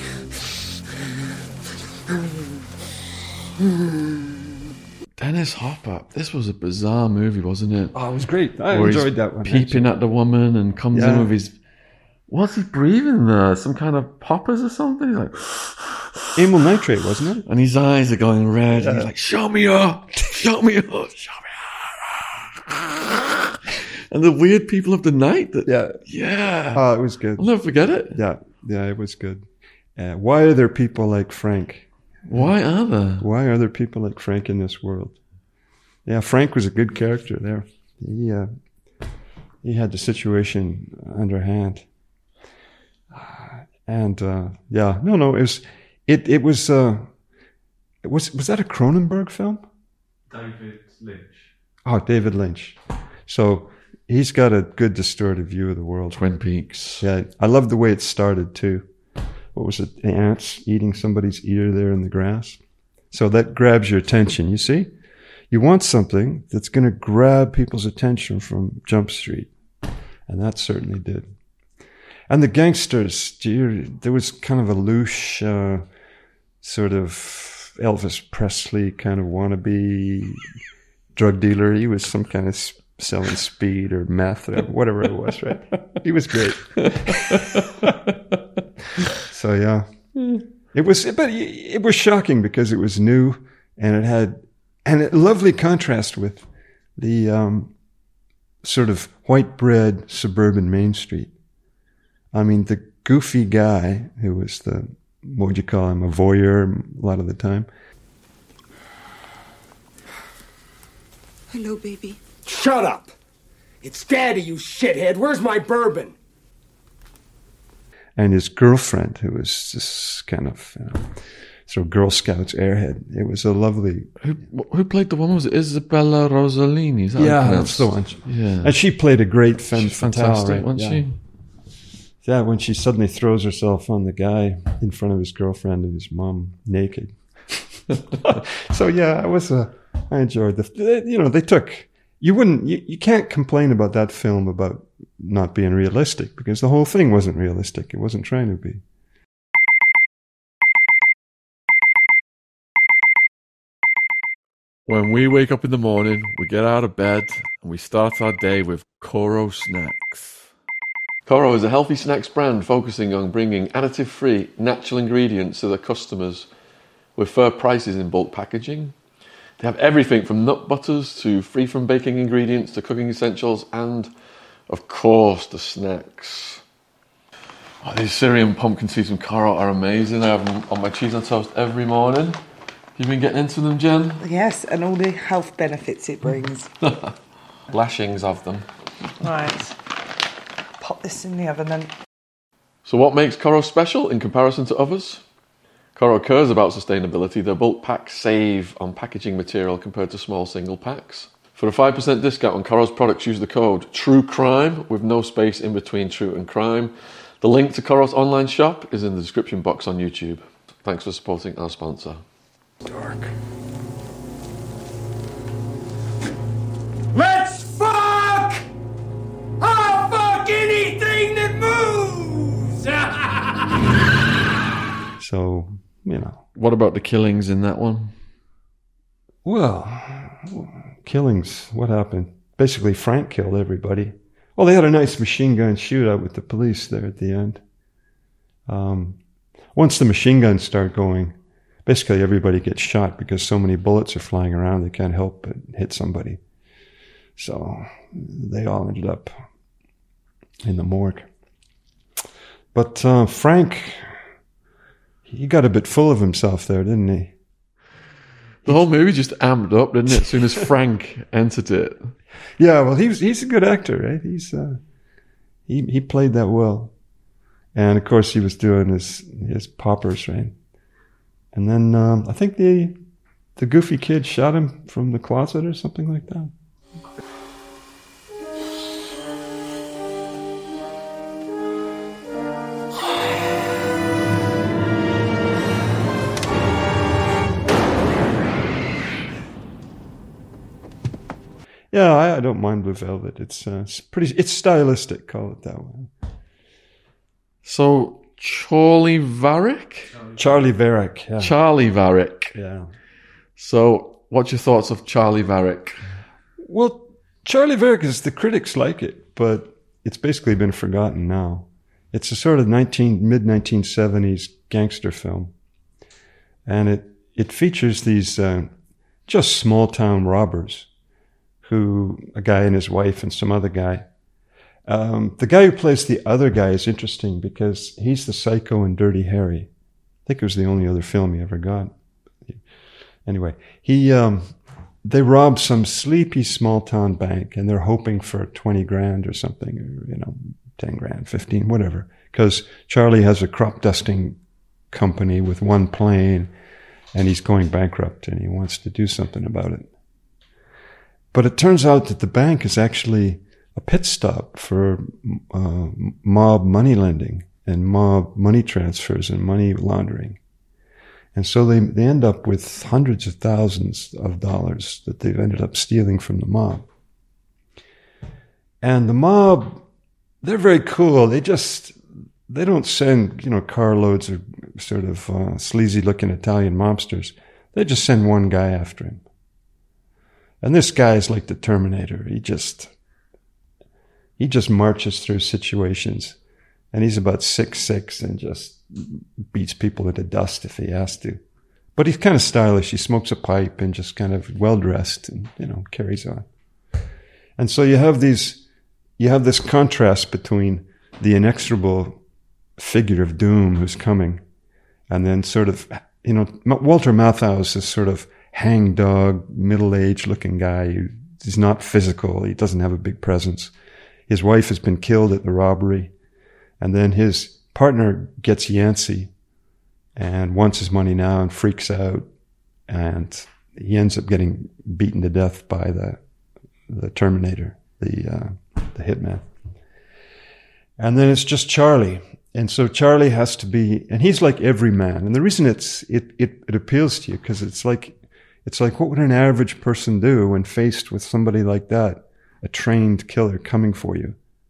Dennis Hopper. This was a bizarre movie, wasn't it? Oh, it was great. I Where enjoyed he's that one. Peeping actually. at the woman and comes Yeah. in with his... What's he breathing there? Some kind of poppers or something? He's like... Amyl nitrate, wasn't it? And his eyes are going red. Yeah. And he's like, show me up! Show me up! Show me up! And the weird people of the night. That, Yeah. Yeah. Oh, it was good. I'll never forget it. Yeah. Yeah, it was good. Uh, why are there people like Frank? Why are there? Why are there people like Frank in this world? Yeah, Frank was a good character there. He uh, he had the situation under hand, and uh, yeah, no, no, it was it it was uh, it was was that a Cronenberg film? David Lynch. Oh, David Lynch. So he's got a good distorted view of the world. Twin Peaks. Yeah, I love the way it started too. What was it? The ants eating somebody's ear there in the grass. So that grabs your attention. You see, you want something that's going to grab people's attention from Jump Street, and that certainly did. And the gangsters, do you, there was kind of a louche, uh, sort of Elvis Presley kind of wannabe drug dealer. He was some kind of sp- selling speed or meth or whatever it was, right? He was great. So yeah, it was, but it was shocking because it was new and it had, and a lovely contrast with the um, sort of white bread suburban Main Street. I mean, the goofy guy who was the, what would you call him, a voyeur a lot of the time. Hello, baby. Shut up! It's Daddy, you shithead. Where's my bourbon? And his girlfriend, who was this kind of, you know, sort of Girl Scouts airhead. It was a lovely... Who who played the woman? Was it Isabella Rossellini? Is that Yeah, how you that's the one. pronounce it? Yeah. And she played a great femme She's fatale, fantastic, right? wasn't yeah. she? Yeah, when she suddenly throws herself on the guy in front of his girlfriend and his mom naked. So yeah, I was uh, I enjoyed the, you know, they took, you wouldn't, you, you can't complain about that film about not being realistic, because the whole thing wasn't realistic. It wasn't trying to be. When we wake up in the morning, we get out of bed and we start our day with Koro Snacks. Koro is a healthy snacks brand focusing on bringing additive-free, natural ingredients to their customers with fair prices in bulk packaging. They have everything from nut butters to free-from-baking ingredients to cooking essentials and, of course, the snacks. Oh, these Syrian pumpkin seeds from Koro are amazing. I have them on my cheese on toast every morning. You've been getting into them, Jen? Yes, and all the health benefits it brings. Lashings of them. Right. Pop this in the oven then. So what makes Koro special in comparison to others? Koro cares about sustainability. Their bulk packs save on packaging material compared to small single packs. For a five percent discount on Koro's products, use the code TRUECRIME with no space in between true and crime. The link to Koro's online shop is in the description box on YouTube. Thanks for supporting our sponsor. Dark. Let's fuck! I'll fuck anything that moves! So, you know. What about the killings in that one? Well, killings, what happened? Basically, Frank killed everybody. Well, they had a nice machine gun shootout with the police there at the end. Um, once the machine guns start going, basically everybody gets shot because so many bullets are flying around they can't help but hit somebody. So they all ended up in the morgue. But uh, Frank, he got a bit full of himself there, didn't he? The whole movie just amped up, didn't it, as soon as Frank entered it? Yeah, well, he's he's a good actor, right? He's uh, he he played that well, and of course he was doing his his poppers, right? And then um, I think the the goofy kid shot him from the closet or something like that. Yeah, I, I don't mind Blue Velvet. It's uh, it's pretty. It's stylistic. Call it that way. So Charlie Varick? Charlie Varick. Yeah. Charlie Varick. Yeah. So, what's your thoughts of Charlie Varick? Well, Charlie Varick is, the critics like it, but it's basically been forgotten now. It's a sort of nineteen mid nineteen seventies gangster film, and it it features these uh, just small town robbers. Who, a guy and his wife and some other guy. Um, the guy who plays the other guy is interesting because he's the psycho in Dirty Harry. I think it was the only other film he ever got. Anyway, he um, they rob some sleepy small town bank and they're hoping for twenty grand or something, or, you know, ten grand, fifteen, whatever. Because Charlie has a crop dusting company with one plane and he's going bankrupt and he wants to do something about it. But it turns out that the bank is actually a pit stop for uh, mob money lending and mob money transfers and money laundering. And so they, they end up with hundreds of thousands of dollars that they've ended up stealing from the mob. And the mob, they're very cool. They just, they don't send, you know, carloads of sort of uh, sleazy-looking Italian mobsters. They just send one guy after him. And this guy is like the Terminator. He just, he just marches through situations. And he's about six six and just beats people into dust if he has to. But he's kind of stylish. He smokes a pipe and just kind of well-dressed and, you know, carries on. And so you have these, you have this contrast between the inexorable figure of doom who's coming and then sort of, you know, Walter Matthau is this sort of hangdog, middle-aged looking guy. He's not physical. He doesn't have a big presence. His wife has been killed at the robbery. And then his partner gets Yancey and wants his money now and freaks out. And he ends up getting beaten to death by the the Terminator, the uh, the hitman. And then it's just Charlie. And so Charlie has to be, and he's like every man. And the reason it's it it, it appeals to you, because it's like it's like what would an average person do when faced with somebody like that, a trained killer coming for you?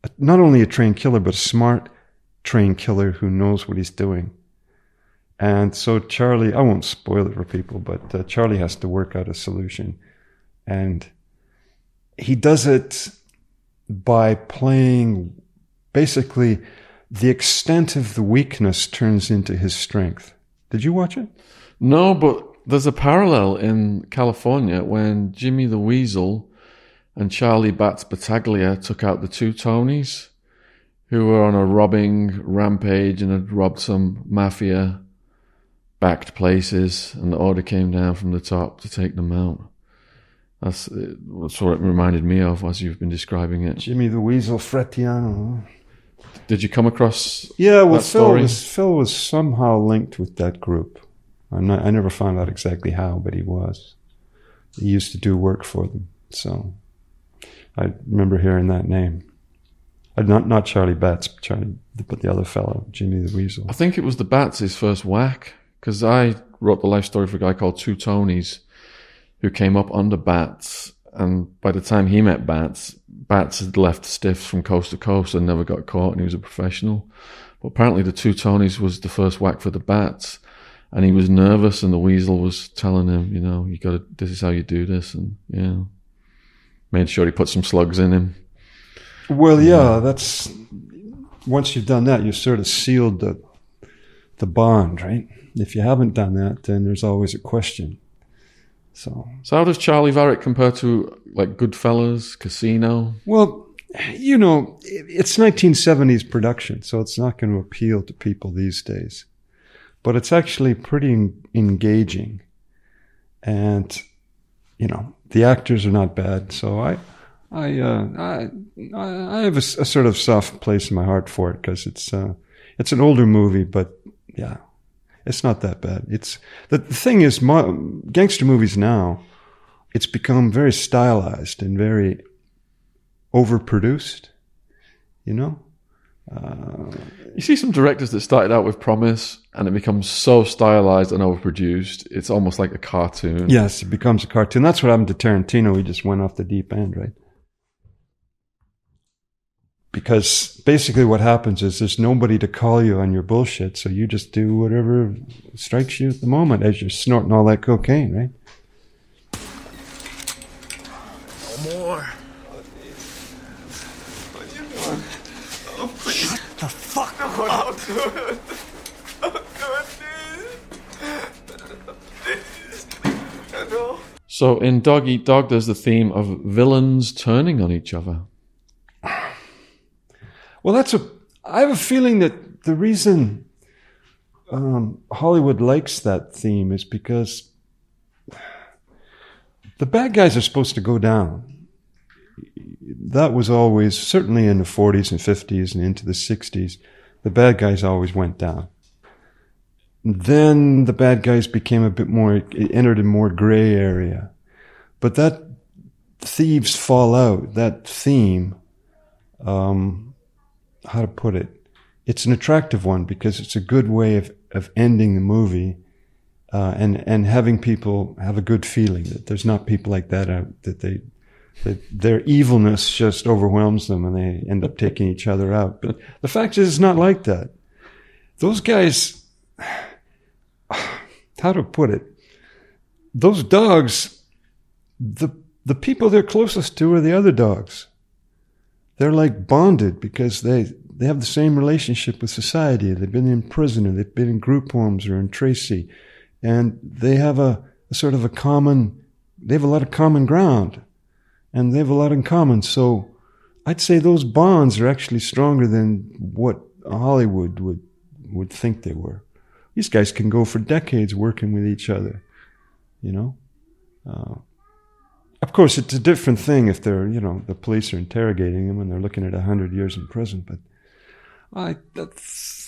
not only a trained killer, but a smart trained killer who knows what he's doing. And so Charlie, I won't spoil it for people, but uh, Charlie has to work out a solution. And he does it by playing, basically, the extent of the weakness turns into his strength. Did you watch it? No, but there's a parallel in California when Jimmy the Weasel and Charlie Bats Battaglia took out the two Tonys, who were on a robbing rampage and had robbed some mafia backed places, and the order came down from the top to take them out. That's, that's what it reminded me of as you've been describing it. Jimmy the Weasel Fretiano. Did you come across Yeah, well, that Phil story? was, Phil was somehow linked with that group. I'm not, I never found out exactly how, but he was. He used to do work for them. So I remember hearing that name. Uh, Not not Charlie Bats, but, Charlie, but the other fellow, Jimmy the Weasel. I think it was the Bats, his first whack, because I wrote the life story for a guy called Two Tonys, who came up under Bats, and by the time he met Bats, Bats had left stiffs from coast to coast and never got caught, and he was a professional. But apparently the Two Tonys was the first whack for the Bats, and he was nervous, and the Weasel was telling him, you know, you got to, this is how you do this, and yeah, made sure he put some slugs in him. Well, yeah, that's once you've done that, you've sort of sealed the the bond, right? If you haven't done that, then there's always a question. So, so how does Charlie Varick compare to like Goodfellas, Casino? Well, you know, it's nineteen seventies production, so it's not going to appeal to people these days. But it's actually pretty engaging, and you know, the actors are not bad. So I. I, uh, I I have a, a sort of soft place in my heart for it because it's uh, it's an older movie, but yeah, it's not that bad. It's the, the thing is, mo- gangster movies now, it's become very stylized and very overproduced. You know, uh, you see some directors that started out with promise, and it becomes so stylized and overproduced, it's almost like a cartoon. Yes, it becomes a cartoon. That's what happened to Tarantino. He just went off the deep end, right? Because basically what happens is there's nobody to call you on your bullshit, so you just do whatever strikes you at the moment as you're snorting all that cocaine, right? No more. Oh, please. Shut the fuck up. I'll do it. I'll do it. So in Dog Eat Dog, there's the theme of villains turning on each other. Well, that's a. I have a feeling that the reason um, Hollywood likes that theme is because the bad guys are supposed to go down. That was always, certainly in the forties and fifties and into the sixties, the bad guys always went down. Then the bad guys became a bit more, entered a more gray area. But that thieves fall out, that theme, um, how to put it, it's an attractive one because it's a good way of, of ending the movie uh, and and having people have a good feeling that there's not people like that out, that they that their evilness just overwhelms them and they end up taking each other out. But the fact is, it's not like that. Those guys, how to put it, those dogs, the the people they're closest to are the other dogs. They're like bonded because they, they have the same relationship with society. They've been in prison, or they've been in group homes or in Tracy. And they have a, a sort of a common, they have a lot of common ground. And they have a lot in common. So I'd say those bonds are actually stronger than what Hollywood would, would think they were. These guys can go for decades working with each other, you know? Uh, Of course, it's a different thing if they're, you know, the police are interrogating them and they're looking at a hundred years in prison. But I, that's,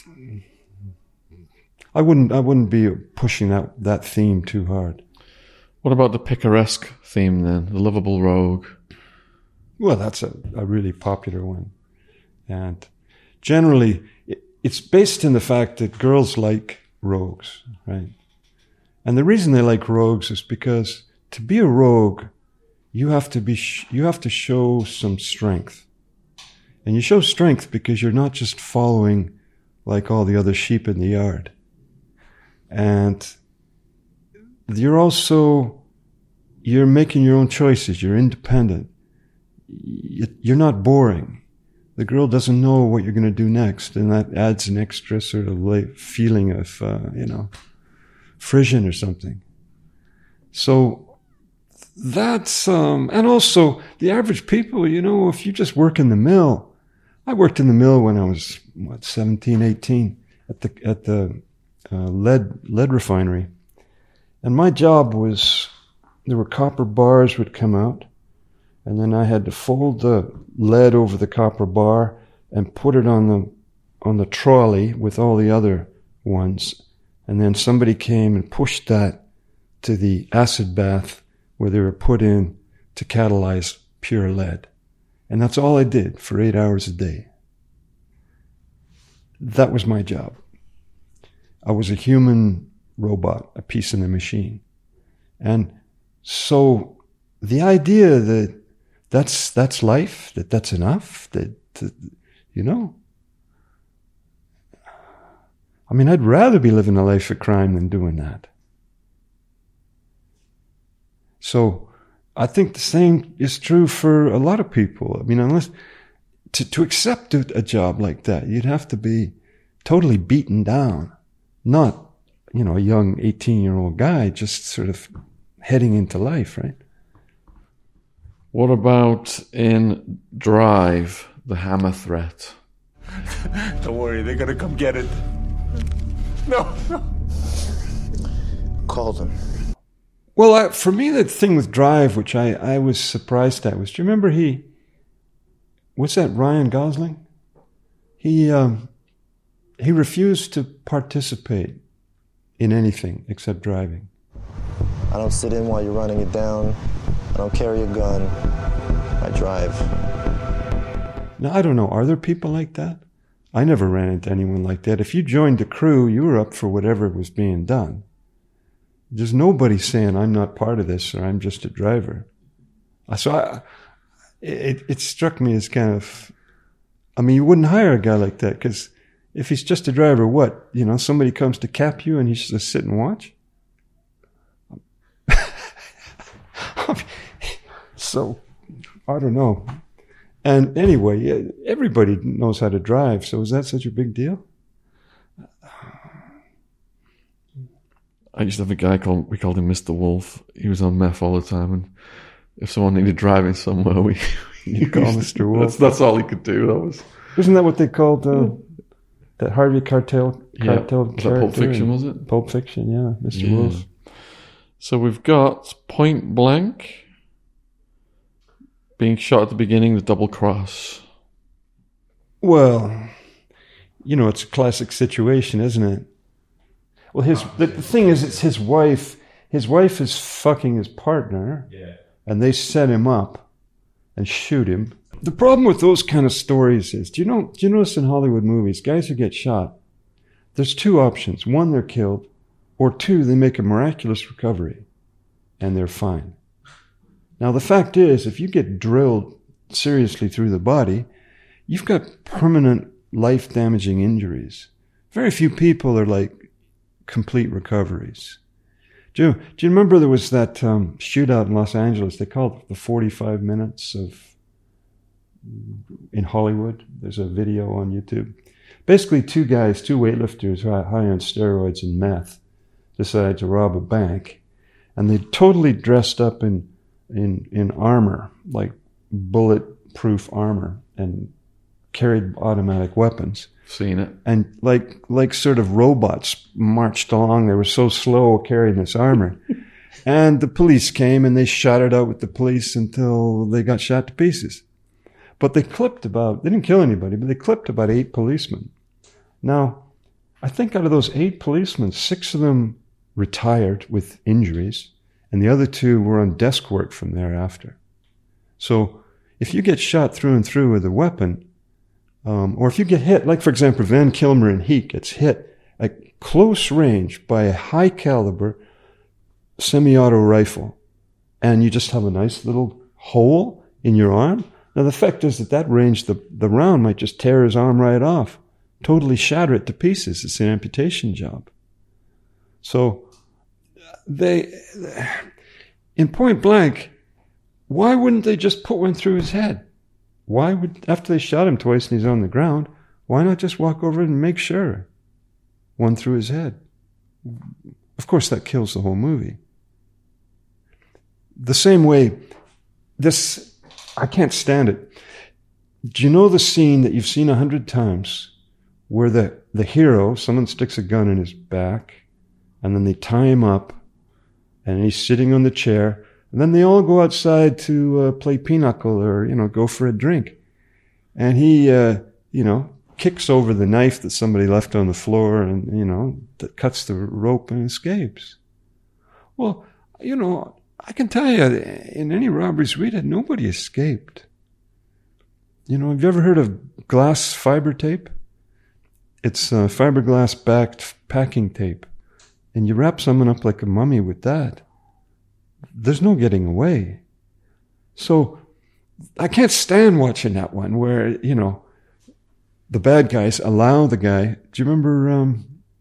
I wouldn't, I wouldn't be pushing that that theme too hard. What about the picaresque theme then, the lovable rogue? Well, that's a, a really popular one, and generally, it, it's based in the fact that girls like rogues, right? And the reason they like rogues is because to be a rogue, you have to be, sh- you have to show some strength. And you show strength because you're not just following like all the other sheep in the yard. And you're also, you're making your own choices. You're independent. You're not boring. The girl doesn't know what you're going to do next. And that adds an extra sort of like feeling of, uh, you know, frisson or something. So that's, um, and also the average people, you know, if you just work in the mill, I worked in the mill when I was, what, seventeen, eighteen at the, at the, uh, lead, lead refinery. And my job was, there were copper bars would come out, and then I had to fold the lead over the copper bar and put it on the, on the trolley with all the other ones. And then somebody came and pushed that to the acid bath where they were put in to catalyze pure lead. And that's all I did for eight hours a day. That was my job. I was a human robot, a piece in the machine. And so the idea that that's, that's life, that that's enough, that, that, you know, I mean, I'd rather be living a life of crime than doing that. So I think the same is true for a lot of people. I mean, unless to, to accept a, a job like that, you'd have to be totally beaten down, not, you know, a young eighteen-year-old guy just sort of heading into life, right? What about in Drive, the hammer threat? Don't worry, they're gonna come get it. No, no. Called him. Well, I, for me, the thing with Drive, which I, I was surprised at, was, do you remember he, what's that, Ryan Gosling? He, um, he refused to participate in anything except driving. I don't sit in while you're running it down. I don't carry a gun. I drive. Now, I don't know, are there people like that? I never ran into anyone like that. If you joined the crew, you were up for whatever was being done. There's nobody saying, I'm not part of this, or I'm just a driver. So I, it, it struck me as kind of, I mean, you wouldn't hire a guy like that, because if he's just a driver, what? You know, somebody comes to cap you and he's just sit and watch? So, I don't know. And anyway, everybody knows how to drive, so is that such a big deal? I used to have a guy called, we called him Mister Wolf. He was on meth all the time, and if someone needed driving somewhere, we... You call Mister Wolf? That's, that's all he could do. That was... Isn't that what they called uh, that Harvey Cartel? Cartel yeah. Was that Pulp Fiction, was it? Pulp Fiction, yeah. Mister Yeah. Wolf. So we've got Point Blank, being shot at the beginning, the double cross. Well, you know, it's a classic situation, isn't it? Well, his the, the thing is, it's his wife. His wife is fucking his partner, Yeah. and they set him up and shoot him. The problem with those kind of stories is, do you know? Do you notice in Hollywood movies, guys who get shot, there's two options: one, they're killed, or two, they make a miraculous recovery, and they're fine. Now, the fact is, if you get drilled seriously through the body, you've got permanent life-damaging injuries. Very few people are like complete recoveries. Do you, do you remember there was that um, shootout in Los Angeles? They called it the forty-five minutes of, in Hollywood. There's a video on YouTube. Basically, two guys, two weightlifters high, high on steroids and meth, decided to rob a bank. And they totally dressed up in in in armor, like bulletproof armor, and carried automatic weapons. Seen it. And like like sort of robots marched along. They were so slow carrying this armor. And the police came and they shot it out with the police until they got shot to pieces. But they clipped about, they didn't kill anybody, but they clipped about eight policemen. Now, I think out of those eight policemen, six of them retired with injuries, and the other two were on desk work from thereafter. So if you get shot through and through with a weapon, um, or if you get hit, like for example, Van Kilmer in Heat gets hit at close range by a high caliber semi-auto rifle, and you just have a nice little hole in your arm, Now, the fact is that that range, the, the round might just tear his arm right off, totally shatter it to pieces. It's an amputation job. So they, in point blank, why wouldn't they just put one through his head? Why would, after they shot him twice and he's on the ground, why not just walk over and make sure? One through his head. Of course, that kills the whole movie. The same way, this, I can't stand it. Do you know the scene that you've seen a hundred times where the, the hero, someone sticks a gun in his back and then they tie him up and he's sitting on the chair and then they all go outside to uh, play pinochle or, you know, go for a drink. And he, uh, you know, kicks over the knife that somebody left on the floor and, you know, that cuts the rope and escapes. Well, you know, I can tell you, in any robberies we did, nobody escaped. You know, have you ever heard of glass fiber tape? It's uh, fiberglass-backed packing tape. And you wrap someone up like a mummy with that. There's no getting away. So I can't stand watching that one where, you know, the bad guys allow the guy. Do you remember um,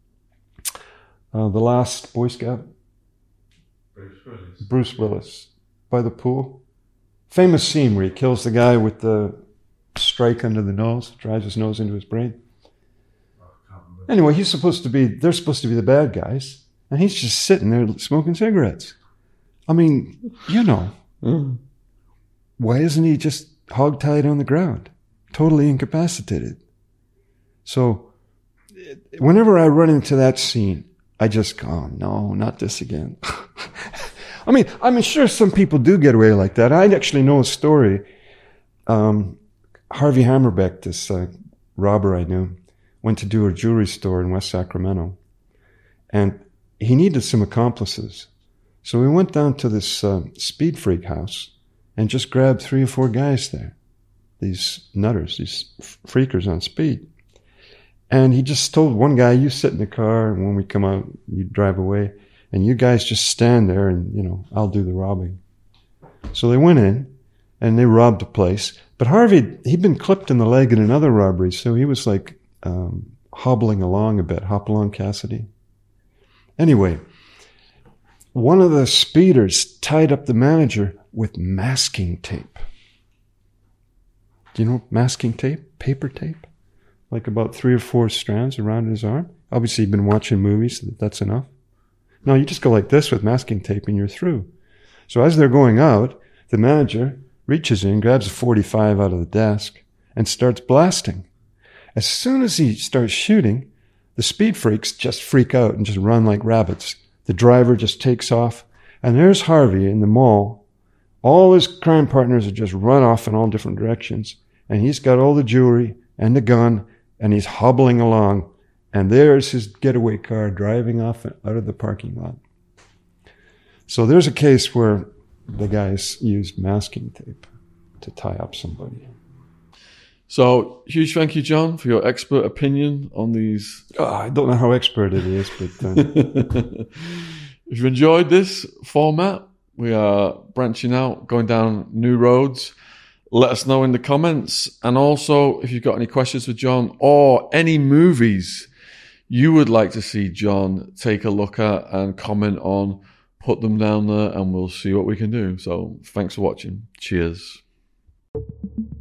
uh, The Last Boy Scout? Bruce Willis. Bruce Willis. By the pool. Famous scene where he kills the guy with the strike under the nose, drives his nose into his brain. Anyway, he's supposed to be, they're supposed to be the bad guys, and he's just sitting there smoking cigarettes. I mean, you know, mm. Why isn't he just hogtied on the ground, totally incapacitated? So whenever I run into that scene, I just go, oh, no, not this again. I mean, I'm sure some people do get away like that. I actually know a story. Um, Harvey Hammerbeck, this uh, robber I knew, went to do a jewelry store in West Sacramento. And he needed some accomplices. So we went down to this uh, speed freak house and just grabbed three or four guys there. These nutters, these f- freakers on speed. And he just told one guy, you sit in the car, and when we come out, you drive away. And you guys just stand there and, you know, I'll do the robbing. So they went in and they robbed the place. But Harvey, he'd been clipped in the leg in another robbery, so he was like um, hobbling along a bit. Hop along, Cassidy. Anyway, one of the speeders tied up the manager with masking tape. Do you know masking tape? Paper tape? Like about three or four strands around his arm. Obviously, you've been watching movies, so that's enough. No, you just go like this with masking tape and you're through. So as they're going out, the manager reaches in, grabs a forty-five out of the desk, and starts blasting. As soon as he starts shooting, the speed freaks just freak out and just run like rabbits. The driver just takes off, and there's Harvey in the mall. All his crime partners have just run off in all different directions, and he's got all the jewelry and the gun, and he's hobbling along, and there's his getaway car driving off out of the parking lot. So there's a case where the guys used masking tape to tie up somebody. So, huge thank you, John, for your expert opinion on these. Oh, I don't know how expert it is, but... Uh... If you enjoyed this format, we are branching out, going down new roads. Let us know in the comments. And also, if you've got any questions for John or any movies you would like to see John take a look at and comment on, put them down there and we'll see what we can do. So, thanks for watching. Cheers.